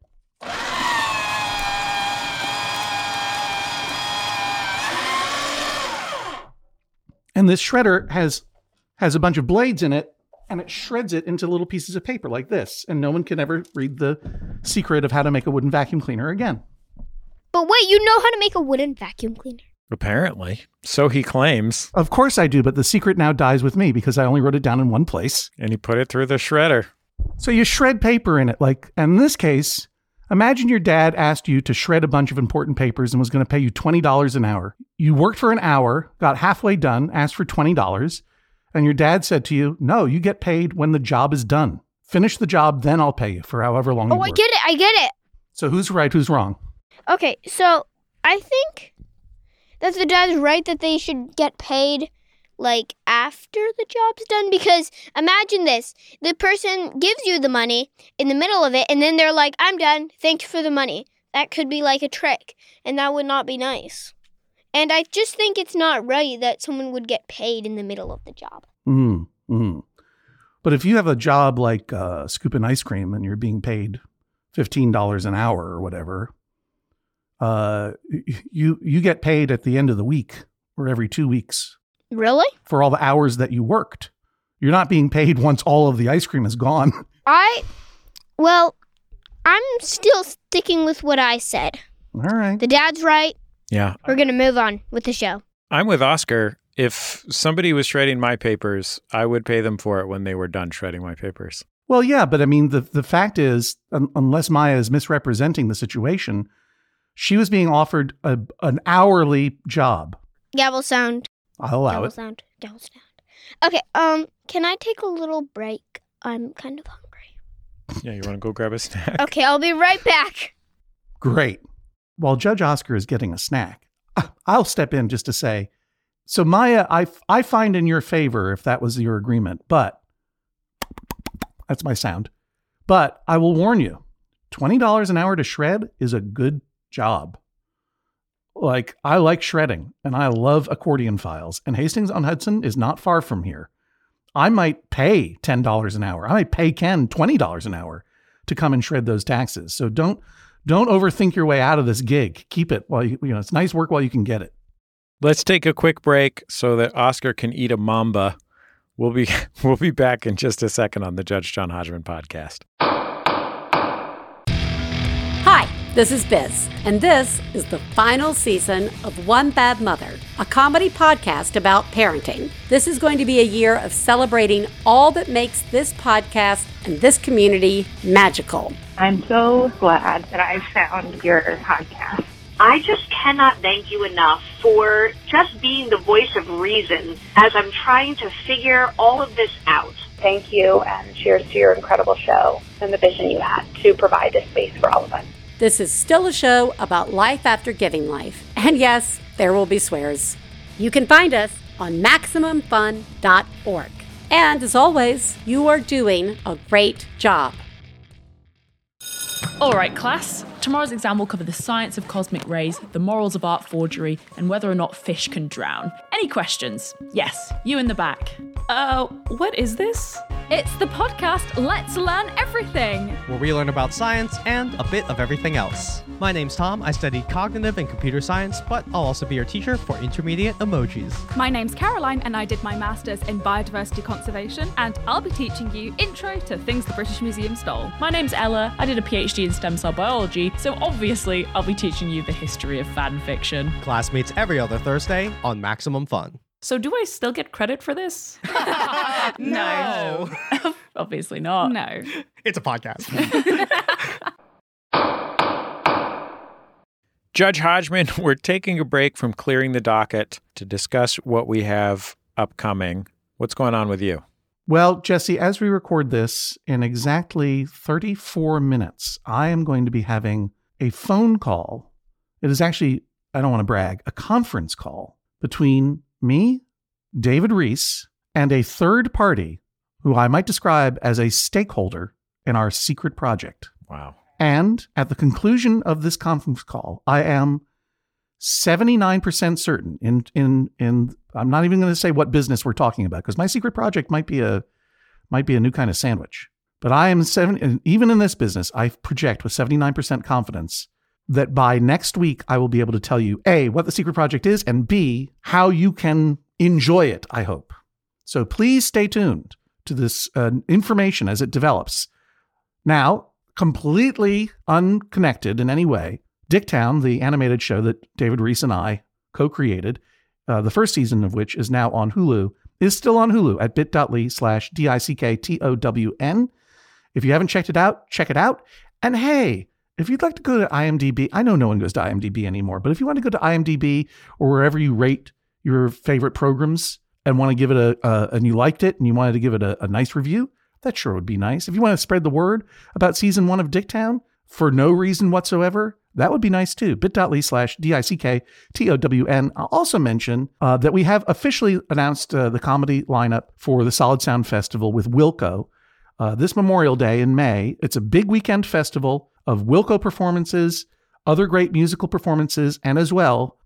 Speaker 2: And this shredder has a bunch of blades in it, and it shreds it into little pieces of paper like this. And no one can ever read the secret of how to make a wooden vacuum cleaner again.
Speaker 3: But wait, you know how to make a wooden vacuum cleaner?
Speaker 1: Apparently. So he claims.
Speaker 2: Of course I do, but the secret now dies with me because I only wrote it down in one place.
Speaker 1: And he put it through the shredder.
Speaker 2: So you shred paper in it. And in this case, imagine your dad asked you to shred a bunch of important papers and was going to pay you $20 an hour. You worked for an hour, got halfway done, asked for $20, and your dad said to you, no, you get paid when the job is done. Finish the job, then I'll pay you for however long you work.
Speaker 3: I get it.
Speaker 2: So who's right, who's wrong?
Speaker 3: Okay, so I think that the dad's right that they should get paid like after the job's done, because imagine this. The person gives you the money in the middle of it, and then they're like, I'm done. Thanks for the money. That could be like a trick, and that would not be nice. And I just think it's not right that someone would get paid in the middle of the job.
Speaker 2: Mm-hmm. But if you have a job like scooping ice cream and you're being paid $15 an hour or whatever, you get paid at the end of the week or every 2 weeks.
Speaker 3: Really?
Speaker 2: For all the hours that you worked. You're not being paid once all of the ice cream is gone.
Speaker 3: I'm still sticking with what I said.
Speaker 2: All right.
Speaker 3: The dad's right.
Speaker 1: Yeah.
Speaker 3: We're going to move on with the show.
Speaker 1: I'm with Oscar. If somebody was shredding my papers, I would pay them for it when they were done shredding my papers.
Speaker 2: Well, yeah, but I mean, the fact is, unless Maya is misrepresenting the situation, she was being offered an hourly job.
Speaker 3: Gavel sound.
Speaker 2: I'll allow
Speaker 3: Gavel
Speaker 2: it.
Speaker 3: Sound. Gavel sound. Okay, can I take a little break? I'm kind of hungry.
Speaker 1: Yeah, you want to go grab a snack?
Speaker 3: Okay, I'll be right back.
Speaker 2: Great. While Judge Oscar is getting a snack, I'll step in just to say, so Maya, I find in your favor if that was your agreement, but that's my sound. But I will warn you, $20 an hour to shred is a good job. Like, I like shredding and I love accordion files, and Hastings-on-Hudson is not far from here. I might pay $10 an hour. I might pay Ken $20 an hour to come and shred those taxes. So don't overthink your way out of this gig. Keep it while it's nice work while you can get it.
Speaker 1: Let's take a quick break so that Oscar can eat a mamba. We'll be back in just a second on the Judge John Hodgman podcast.
Speaker 5: Hi, this is Biz, and this is the final season of One Bad Mother, a comedy podcast about parenting. This is going to be a year of celebrating all that makes this podcast and this community magical.
Speaker 6: I'm so glad that I found your podcast.
Speaker 7: I just cannot thank you enough for just being the voice of reason as I'm trying to figure all of this out.
Speaker 6: Thank you, and cheers to your incredible show and the vision you had to provide this space for all of us.
Speaker 5: This is still a show about life after giving life. And yes, there will be swears. You can find us on MaximumFun.org. And as always, you are doing a great job.
Speaker 8: All right, class. Tomorrow's exam will cover the science of cosmic rays, the morals of art forgery, and whether or not fish can drown. Any questions? Yes, you in the back.
Speaker 9: What is this?
Speaker 10: It's the podcast Let's Learn Everything,
Speaker 9: where we learn about science and a bit of everything else. My name's Tom. I studied cognitive and computer science, but I'll also be your teacher for intermediate emojis.
Speaker 10: My name's Caroline, and I did my master's in biodiversity conservation, and I'll be teaching you intro to things the British Museum stole.
Speaker 8: My name's Ella. I did a PhD in stem cell biology, so obviously I'll be teaching you the history of fan fiction.
Speaker 9: Class meets every other Thursday on Maximum Fun.
Speaker 8: So do I still get credit for this?
Speaker 9: No.
Speaker 8: Obviously not.
Speaker 10: No.
Speaker 9: It's a podcast.
Speaker 1: Judge Hodgman, we're taking a break from clearing the docket to discuss what we have upcoming. What's going on with you?
Speaker 2: Well, Jesse, as we record this, in exactly 34 minutes, I am going to be having a phone call It is actually, I don't want to brag, a conference call between me, David Reese, and a third party who I might describe as a stakeholder in our secret project.
Speaker 1: Wow.
Speaker 2: And at the conclusion of this conference call, I am 79% certain in I'm not even going to say what business we're talking about, because my secret project might be a new kind of sandwich. But I am even in this business, I project with 79% confidence that by next week, I will be able to tell you, A, what the secret project is, and B, how you can enjoy it, I hope. So please stay tuned to this information as it develops. Now, completely unconnected in any way, Dicktown, the animated show that David Reese and I co-created, the first season of which is now on Hulu, is still on Hulu at bit.ly/DICKTOWN. If you haven't checked it out, check it out. And hey, if you'd like to go to IMDb, I know no one goes to IMDb anymore, but if you want to go to IMDb or wherever you rate your favorite programs and want to give it and you liked it and you wanted to give it a nice review, that sure would be nice. If you want to spread the word about season 1 of Dicktown for no reason whatsoever, that would be nice too. bit.ly/DICKTOWN. I'll also mention that we have officially announced the comedy lineup for the Solid Sound Festival with Wilco this Memorial Day in May. It's a big weekend festival of Wilco performances, other great musical performances, and as well,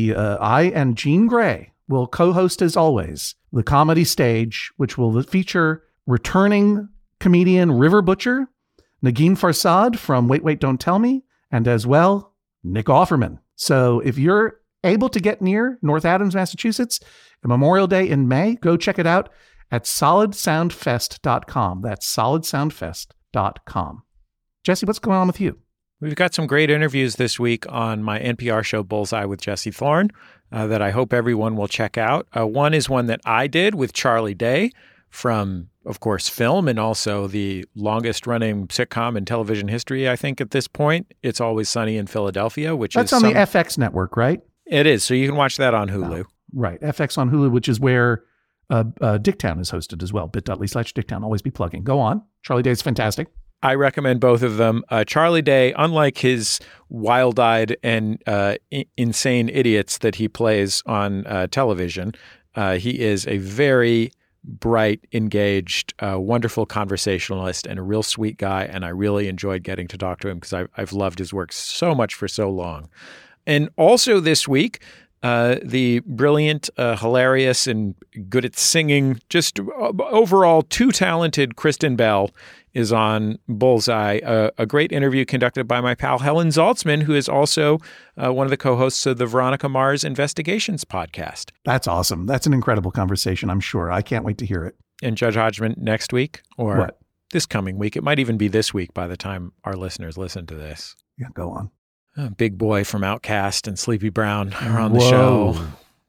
Speaker 2: I and Jean Grey will co-host, as always, the comedy stage, which will feature returning comedian River Butcher, Nagin Farsad from Wait, Wait, Don't Tell Me, and as well, Nick Offerman. So if you're able to get near North Adams, Massachusetts, Memorial Day in May, go check it out at solidsoundfest.com. That's solidsoundfest.com. Jesse, what's going on with you?
Speaker 1: We've got some great interviews this week on my NPR show Bullseye with Jesse Thorne that I hope everyone will check out. One is one that I did with Charlie Day from, of course, film and also the longest-running sitcom in television history, I think, at this point. It's Always Sunny in Philadelphia,
Speaker 2: That's on the FX network, right?
Speaker 1: It is, so you can watch that on Hulu.
Speaker 2: Oh, right, FX on Hulu, which is where Dicktown is hosted as well. bit.ly/Dicktown. Always be plugging. Go on. Charlie Day is fantastic.
Speaker 1: I recommend both of them. Charlie Day, unlike his wild-eyed and insane idiots that he plays on television, he is a very bright, engaged, wonderful conversationalist and a real sweet guy. And I really enjoyed getting to talk to him because I've loved his work so much for so long. And also this week, the brilliant, hilarious, and good at singing, just overall too talented Kristen Bell is on Bullseye, a great interview conducted by my pal Helen Zaltzman, who is also one of the co-hosts of the Veronica Mars Investigations podcast.
Speaker 2: That's awesome. That's an incredible conversation, I'm sure. I can't wait to hear it.
Speaker 1: And Judge Hodgman next week or
Speaker 2: what?
Speaker 1: This coming week. It might even be this week by the time our listeners listen to this.
Speaker 2: Yeah, go on.
Speaker 1: Big Boy from Outkast and Sleepy Brown are on the show.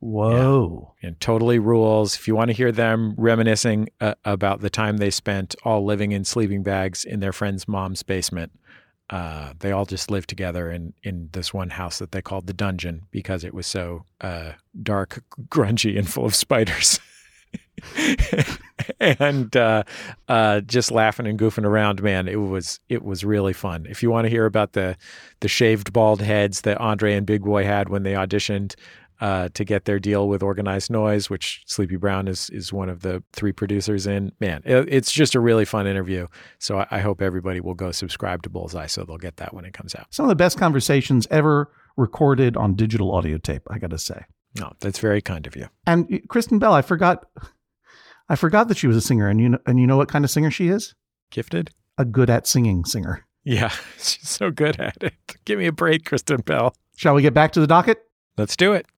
Speaker 2: Whoa.
Speaker 1: Yeah. And totally rules. If you want to hear them reminiscing about the time they spent all living in sleeping bags in their friend's mom's basement, they all just lived together in this one house that they called the Dungeon because it was so dark, grungy, and full of spiders. And just laughing and goofing around, man, it was really fun. If you want to hear about the shaved bald heads that Andre and Big Boy had when they auditioned to get their deal with Organized Noise, which Sleepy Brown is one of the 3 producers in, man, it's just a really fun interview. So I hope everybody will go subscribe to Bullseye so they'll get that when it comes out.
Speaker 2: Some of the best conversations ever recorded on digital audio tape, I got to say.
Speaker 1: No, that's very kind of you.
Speaker 2: And Kristen Bell, I forgot that she was a singer, and you know what kind of singer she is?
Speaker 1: Gifted?
Speaker 2: A good at singing singer.
Speaker 1: Yeah, she's so good at it. Give me a break, Kristen Bell.
Speaker 2: Shall we get back to the docket?
Speaker 1: Let's do it.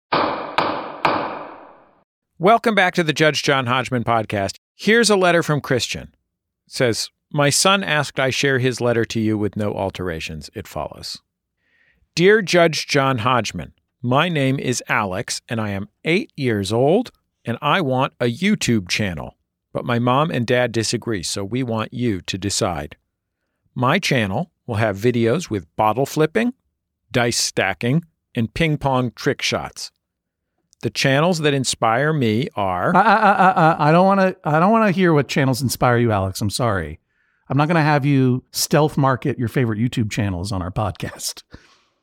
Speaker 1: Welcome back to the Judge John Hodgman podcast. Here's a letter from Christian. It says, my son asked I share his letter to you with no alterations. It follows. Dear Judge John Hodgman, my name is Alex, and I am 8 years old, and I want a YouTube channel. But my mom and dad disagree, so we want you to decide. My channel will have videos with bottle flipping, dice stacking, and ping pong trick shots. The channels that inspire me are...
Speaker 2: I don't want to hear what channels inspire you, Alex. I'm sorry. I'm not going to have you stealth market your favorite YouTube channels on our podcast.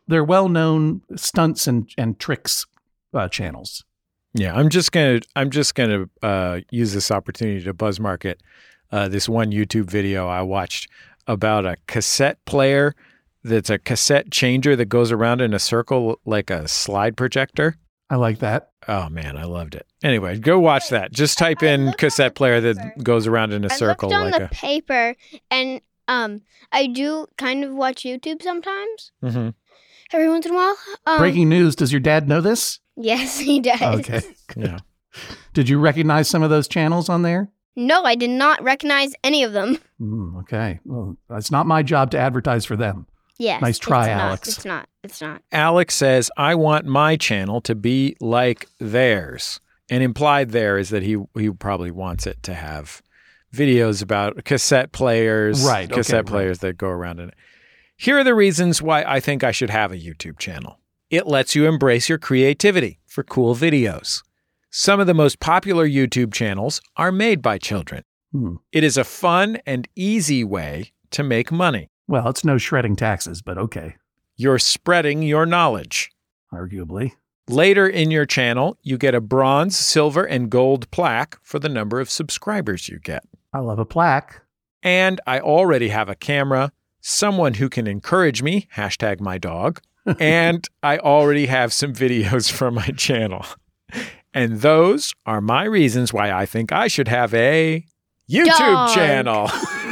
Speaker 2: they're well-known stunts and tricks channels.
Speaker 1: Yeah, I'm just gonna use this opportunity to buzz market this one YouTube video I watched about a cassette player that's a cassette changer that goes around in a circle like a slide projector.
Speaker 2: I like that.
Speaker 1: Oh man, I loved it. Anyway, go watch that. Just type in cassette player that goes around in a circle.
Speaker 3: I looked on
Speaker 1: like
Speaker 3: the paper, and I do kind of watch YouTube sometimes.
Speaker 1: Mm-hmm.
Speaker 3: Every once in a while.
Speaker 2: Breaking news. Does your dad know this?
Speaker 3: Yes, he does.
Speaker 2: Okay.
Speaker 1: Yeah.
Speaker 2: Did you recognize some of those channels on there?
Speaker 3: No, I did not recognize any of them.
Speaker 2: Okay. Well, it's not my job to advertise for them.
Speaker 3: Yes.
Speaker 2: Nice try,
Speaker 3: it's not,
Speaker 2: Alex.
Speaker 3: It's not.
Speaker 1: Alex says, I want my channel to be like theirs. And implied there is that he probably wants it to have videos about cassette players,
Speaker 2: right?
Speaker 1: Cassette players that go around in it. Here are the reasons why I think I should have a YouTube channel. It lets you embrace your creativity for cool videos. Some of the most popular YouTube channels are made by children. It is a fun and easy way to make money.
Speaker 2: Well, it's no shredding taxes, but okay.
Speaker 1: You're spreading your knowledge.
Speaker 2: Arguably.
Speaker 1: Later in your channel, you get a bronze, silver, and gold plaque for the number of subscribers you get.
Speaker 2: I love a plaque.
Speaker 1: And I already have a camera, someone who can encourage me, #my dog, and I already have some videos for my channel. And those are my reasons why I think I should have a YouTube channel.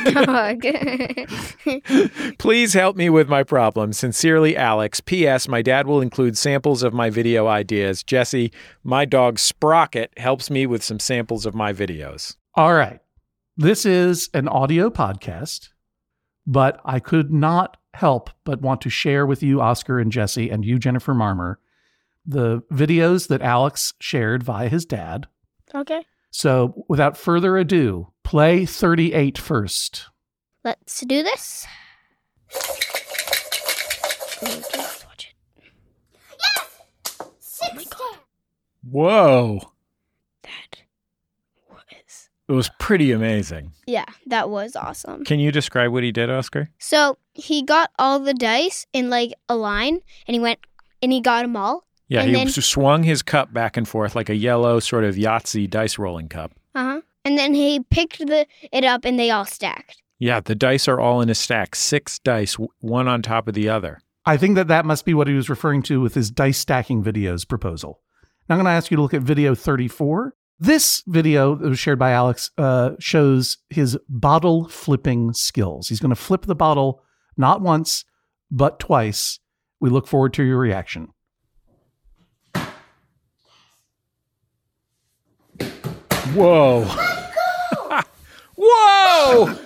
Speaker 1: Please help me with my problem. Sincerely, Alex. P.S. My dad will include samples of my video ideas. Jesse, my dog Sprocket helps me with some samples of my videos.
Speaker 2: All right. This is an audio podcast, but I could not help but want to share with you, Oscar and Jesse, and you, Jennifer Marmer, the videos that Alex shared via his dad.
Speaker 3: Okay.
Speaker 2: So without further ado, play 38 first.
Speaker 3: Let's do this. Watch it.
Speaker 11: Yes! Oh my God.
Speaker 1: Whoa.
Speaker 3: That was...
Speaker 1: It was pretty amazing.
Speaker 3: Yeah, that was awesome.
Speaker 1: Can you describe what he did, Oscar?
Speaker 3: So he got all the dice in like a line, and he went and he got them all.
Speaker 1: Yeah,
Speaker 3: and
Speaker 1: he
Speaker 3: then,
Speaker 1: swung his cup back and forth like a yellow sort of Yahtzee dice rolling cup.
Speaker 3: And then he picked it up, and they all stacked.
Speaker 1: Yeah, the dice are all in a stack. 6 dice, one on top of the other.
Speaker 2: I think that must be what he was referring to with his dice stacking videos proposal. Now I'm going to ask you to look at video 34. This video that was shared by Alex shows his bottle flipping skills. He's going to flip the bottle not once, but twice. We look forward to your reaction.
Speaker 1: Whoa. Whoa!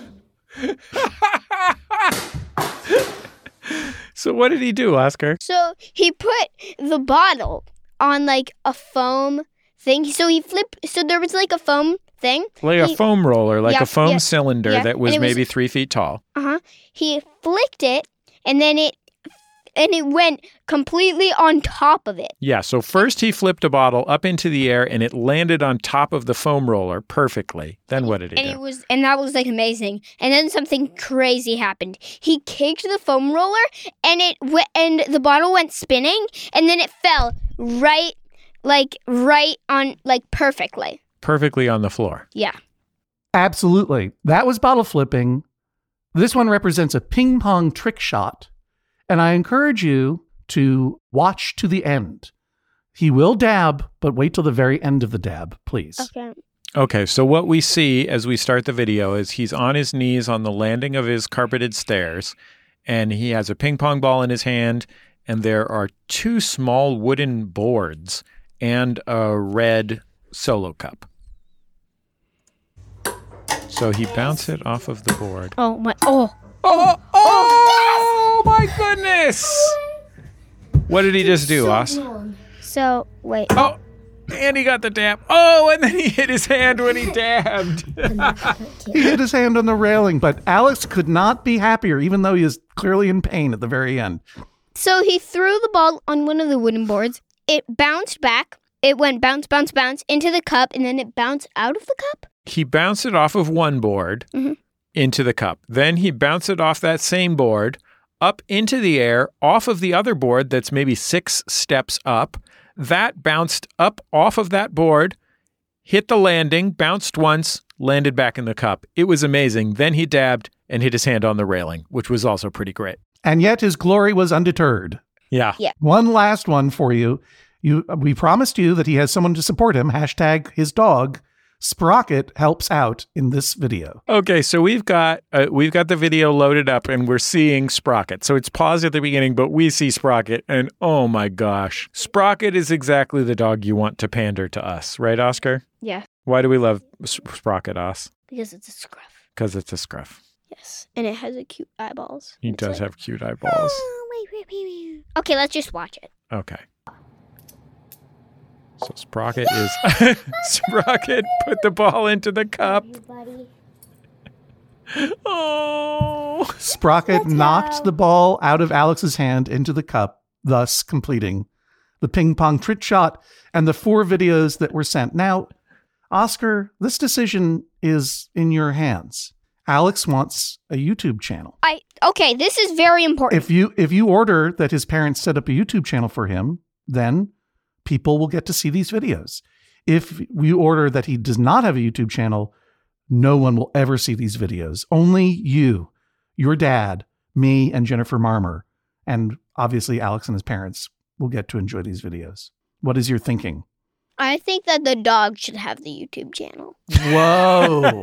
Speaker 1: So what did he do, Oscar?
Speaker 3: So he put the bottle on like a foam thing. So he flipped. So there was like a foam thing.
Speaker 1: Like a foam roller, like a foam cylinder that was maybe 3 feet tall.
Speaker 3: He flicked it, and then it went completely on top of it.
Speaker 1: Yeah, so first he flipped a bottle up into the air, and it landed on top of the foam roller perfectly. Then what did he do?
Speaker 3: And that was like amazing. And then something crazy happened. He kicked the foam roller, and the bottle went spinning, and then it fell right on, like perfectly.
Speaker 1: Perfectly on the floor.
Speaker 3: Yeah.
Speaker 2: Absolutely. That was bottle flipping. This one represents a ping pong trick shot. And I encourage you to watch to the end. He will dab, but wait till the very end of the dab, please.
Speaker 1: Okay, so what we see as we start the video is he's on his knees on the landing of his carpeted stairs, and he has a ping pong ball in his hand, and there are 2 small wooden boards and a red Solo cup. So he bounced it off of the board.
Speaker 3: Oh my!
Speaker 1: Oh my goodness! What did he just do, Os?
Speaker 3: So wait.
Speaker 1: Oh, and he got the dab. Oh, and then he hit his hand when he dabbed.
Speaker 2: He hit his hand on the railing, but Alex could not be happier, even though he is clearly in pain at the very end.
Speaker 3: So he threw the ball on one of the wooden boards. It bounced back. It went bounce, bounce, bounce into the cup, and then it bounced out of the cup.
Speaker 1: He bounced it off of one board into the cup. Then he bounced it off that same board up into the air off of the other board that's maybe 6 steps up. That bounced up off of that board, hit the landing, bounced once, landed back in the cup. It was amazing. Then he dabbed and hit his hand on the railing, which was also pretty great.
Speaker 2: And yet his glory was undeterred.
Speaker 1: Yeah.
Speaker 2: One last one for you. We promised you that he has someone to support him. # his dog. Sprocket helps out in this video.
Speaker 1: Okay, so we've got the video loaded up and we're seeing Sprocket. So it's paused at the beginning, but we see Sprocket and oh my gosh. Sprocket is exactly the dog you want to pander to us, right, Oscar?
Speaker 3: Yeah.
Speaker 1: Why do we love Sprocket, Os?
Speaker 3: Because it's a scruff.
Speaker 1: Because it's a scruff.
Speaker 3: Yes. And it has cute eyeballs.
Speaker 1: He does have cute eyeballs.
Speaker 3: Okay, let's just watch it.
Speaker 1: Okay. So Sprocket is... Sprocket put the ball into the cup. Oh!
Speaker 2: Sprocket knocked the ball out of Alex's hand into the cup, thus completing the ping pong trick shot and the 4 videos that were sent. Now, Oscar, this decision is in your hands. Alex wants a YouTube channel.
Speaker 3: Okay, this is very important.
Speaker 2: If you order that his parents set up a YouTube channel for him, then people will get to see these videos. If you order that he does not have a YouTube channel, no one will ever see these videos. Only you, your dad, me, and Jennifer Marmer, and obviously Alex and his parents will get to enjoy these videos. What is your thinking?
Speaker 3: I think that the dog should have the YouTube channel.
Speaker 2: Whoa.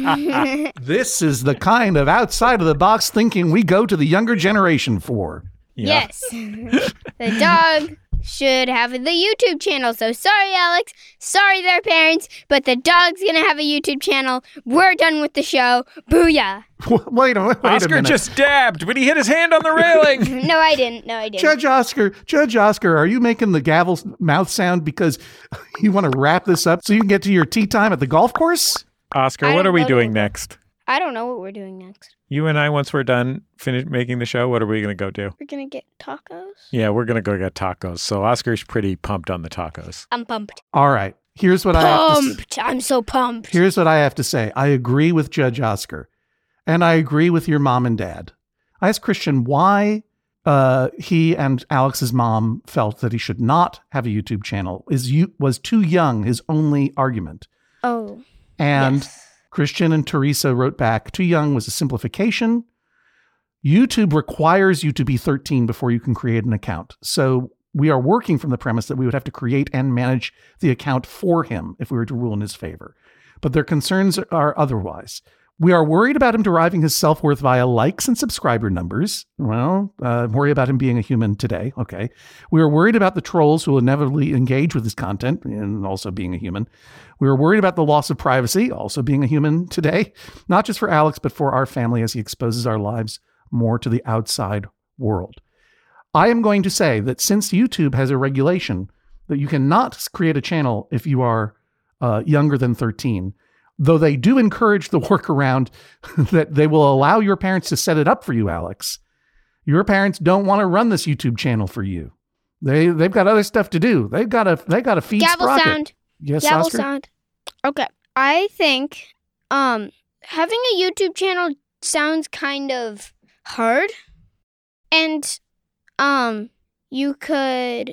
Speaker 2: This is the kind of outside of the box thinking we go to the younger generation for.
Speaker 1: Yeah.
Speaker 3: Yes. The dog should have the YouTube channel. So sorry, Alex. Sorry, their parents. But the dog's going to have a YouTube channel. We're done with the show. Booyah.
Speaker 2: Wait a
Speaker 1: Oscar
Speaker 2: minute.
Speaker 1: just dabbed, but he hit his hand on the railing.
Speaker 3: No, I didn't.
Speaker 2: Judge Oscar, are you making the gavel mouth sound because you want to wrap this up so you can get to your tea time at the golf course?
Speaker 1: Oscar, what are we doing next?
Speaker 3: I don't know what we're doing next.
Speaker 1: You and I, once we're done making the show, what are we going to go do?
Speaker 3: We're going to get tacos?
Speaker 1: Yeah, we're going to go get tacos. So Oscar's pretty pumped on the tacos.
Speaker 3: I'm pumped.
Speaker 2: All right. Here's what I have to say.
Speaker 3: I'm so pumped.
Speaker 2: Here's what I have to say. I agree with Judge Oscar. And I agree with your mom and dad. I asked Christian why he and Alex's mom felt that he should not have a YouTube channel. Was too young, his only argument.
Speaker 3: Oh.
Speaker 2: And
Speaker 3: yes.
Speaker 2: Christian and Teresa wrote back, too young was a simplification. YouTube requires you to be 13 before you can create an account. So we are working from the premise that we would have to create and manage the account for him if we were to rule in his favor. But their concerns are otherwise. We are worried about him deriving his self-worth via likes and subscriber numbers. Well, worry about him being a human today. Okay. We are worried about the trolls who will inevitably engage with his content and also being a human. We are worried about the loss of privacy, also being a human today, not just for Alex, but for our family as he exposes our lives more to the outside world. I am going to say that since YouTube has a regulation that you cannot create a channel if you are younger than 13, though they do encourage the workaround that they will allow your parents to set it up for you, Alex. Your parents don't want to run this YouTube channel for you. They've got other stuff to do. They've got to feed
Speaker 3: Gavel
Speaker 2: Sprocket.
Speaker 3: sound.
Speaker 2: Yes,
Speaker 3: Gavel
Speaker 2: Oscar?
Speaker 3: sound. Okay. I think having a YouTube channel sounds kind of hard. And you could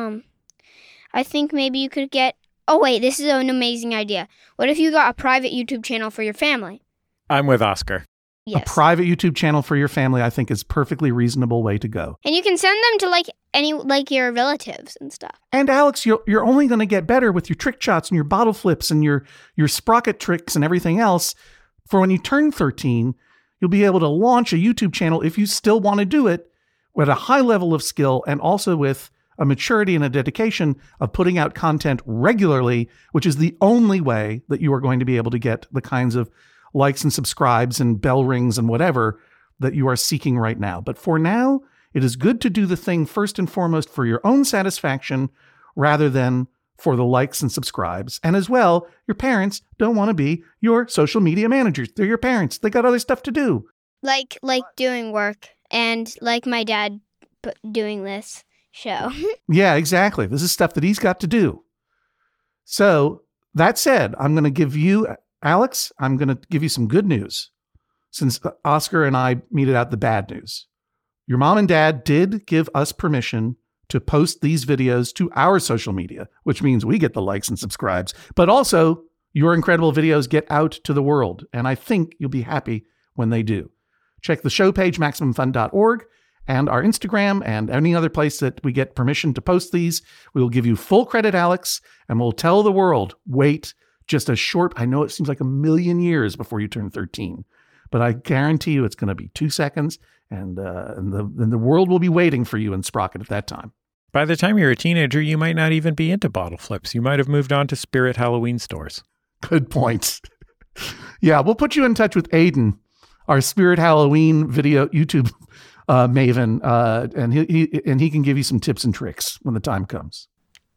Speaker 3: I think maybe you could get... Oh, wait, this is an amazing idea. What if you got a private YouTube channel for your family?
Speaker 1: I'm with Oscar.
Speaker 3: Yes.
Speaker 2: A private YouTube channel for your family, I think, is a perfectly reasonable way to go.
Speaker 3: And you can send them to your relatives and stuff.
Speaker 2: And Alex, you're only going to get better with your trick shots and your bottle flips and your Sprocket tricks and everything else. For when you turn 13, you'll be able to launch a YouTube channel if you still want to do it with a high level of skill and also with a maturity and a dedication of putting out content regularly, which is the only way that you are going to be able to get the kinds of likes and subscribes and bell rings and whatever that you are seeking right now. But for now, it is good to do the thing first and foremost for your own satisfaction rather than for the likes and subscribes. And as well, your parents don't want to be your social media managers. They're your parents. They got other stuff to do.
Speaker 3: Like doing work and like my dad doing this show.
Speaker 2: Yeah, exactly. This is stuff that he's got to do. So that said, I'm going to give you, Alex, I'm going to give you some good news since Oscar and I meted out the bad news. Your mom and dad did give us permission to post these videos to our social media, which means we get the likes and subscribes, but also your incredible videos get out to the world. And I think you'll be happy when they do. Check the show page, MaximumFun.org, and our Instagram and any other place that we get permission to post these. We will give you full credit, Alex, and we'll tell the world, wait just a short, I know it seems like a million years before you turn 13, but I guarantee you it's going to be 2 seconds, and the world will be waiting for you in Sprocket at that time.
Speaker 1: By the time you're a teenager, you might not even be into bottle flips. You might have moved on to Spirit Halloween stores.
Speaker 2: Good point. Yeah, we'll put you in touch with Aiden, our Spirit Halloween video YouTube maven, and he can give you some tips and tricks when the time comes.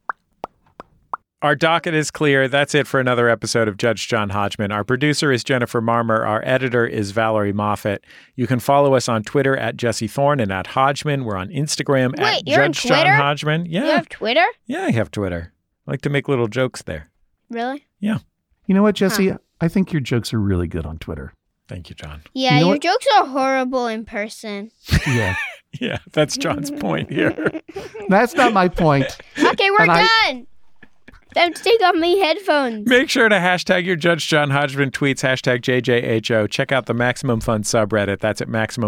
Speaker 1: Our docket is clear. That's it for another episode of Judge John Hodgman. Our producer is Jennifer Marmer. Our editor is Valerie Moffat. You can follow us on Twitter at Jesse Thorne and at Hodgman. We're on Instagram at Judge John Hodgman. Yeah.
Speaker 3: You have Twitter?
Speaker 1: Yeah, I have Twitter. I like to make little jokes there.
Speaker 3: Really?
Speaker 1: Yeah.
Speaker 2: You know what, Jesse? I think your jokes are really good on Twitter.
Speaker 1: Thank you, John.
Speaker 3: Yeah, your jokes are horrible in person.
Speaker 2: Yeah.
Speaker 1: Yeah, that's John's point here.
Speaker 2: That's not my point.
Speaker 3: Okay, we're done. Time to take off my headphones.
Speaker 1: Make sure to hashtag your Judge John Hodgman tweets, hashtag JJHO. Check out the Maximum Fun subreddit. That's at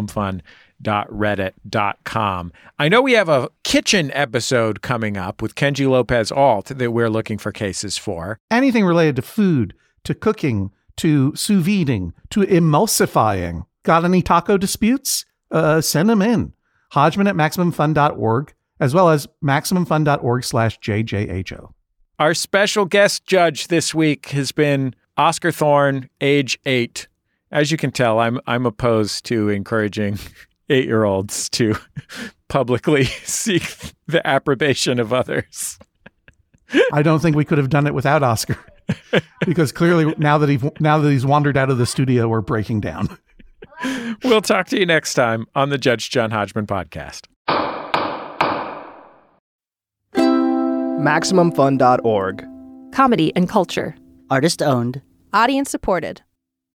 Speaker 1: MaximumFun.reddit.com. I know we have a kitchen episode coming up with Kenji Lopez Alt that we're looking for cases for.
Speaker 2: Anything related to food, to cooking, to sous videing, to emulsifying. Got any taco disputes? Send them in. Hodgman at MaximumFun.org, as well as MaximumFun.org/JJHO.
Speaker 1: Our special guest judge this week has been Oscar Thorne, age 8. As you can tell, I'm opposed to encouraging 8-year-olds to publicly seek the approbation of others.
Speaker 2: I don't think we could have done it without Oscar, because clearly now that he's wandered out of the studio, we're breaking down.
Speaker 1: We'll talk to you next time on the Judge John Hodgman podcast.
Speaker 12: MaximumFun.org.
Speaker 13: Comedy and culture.
Speaker 14: Artist owned.
Speaker 13: Audience supported.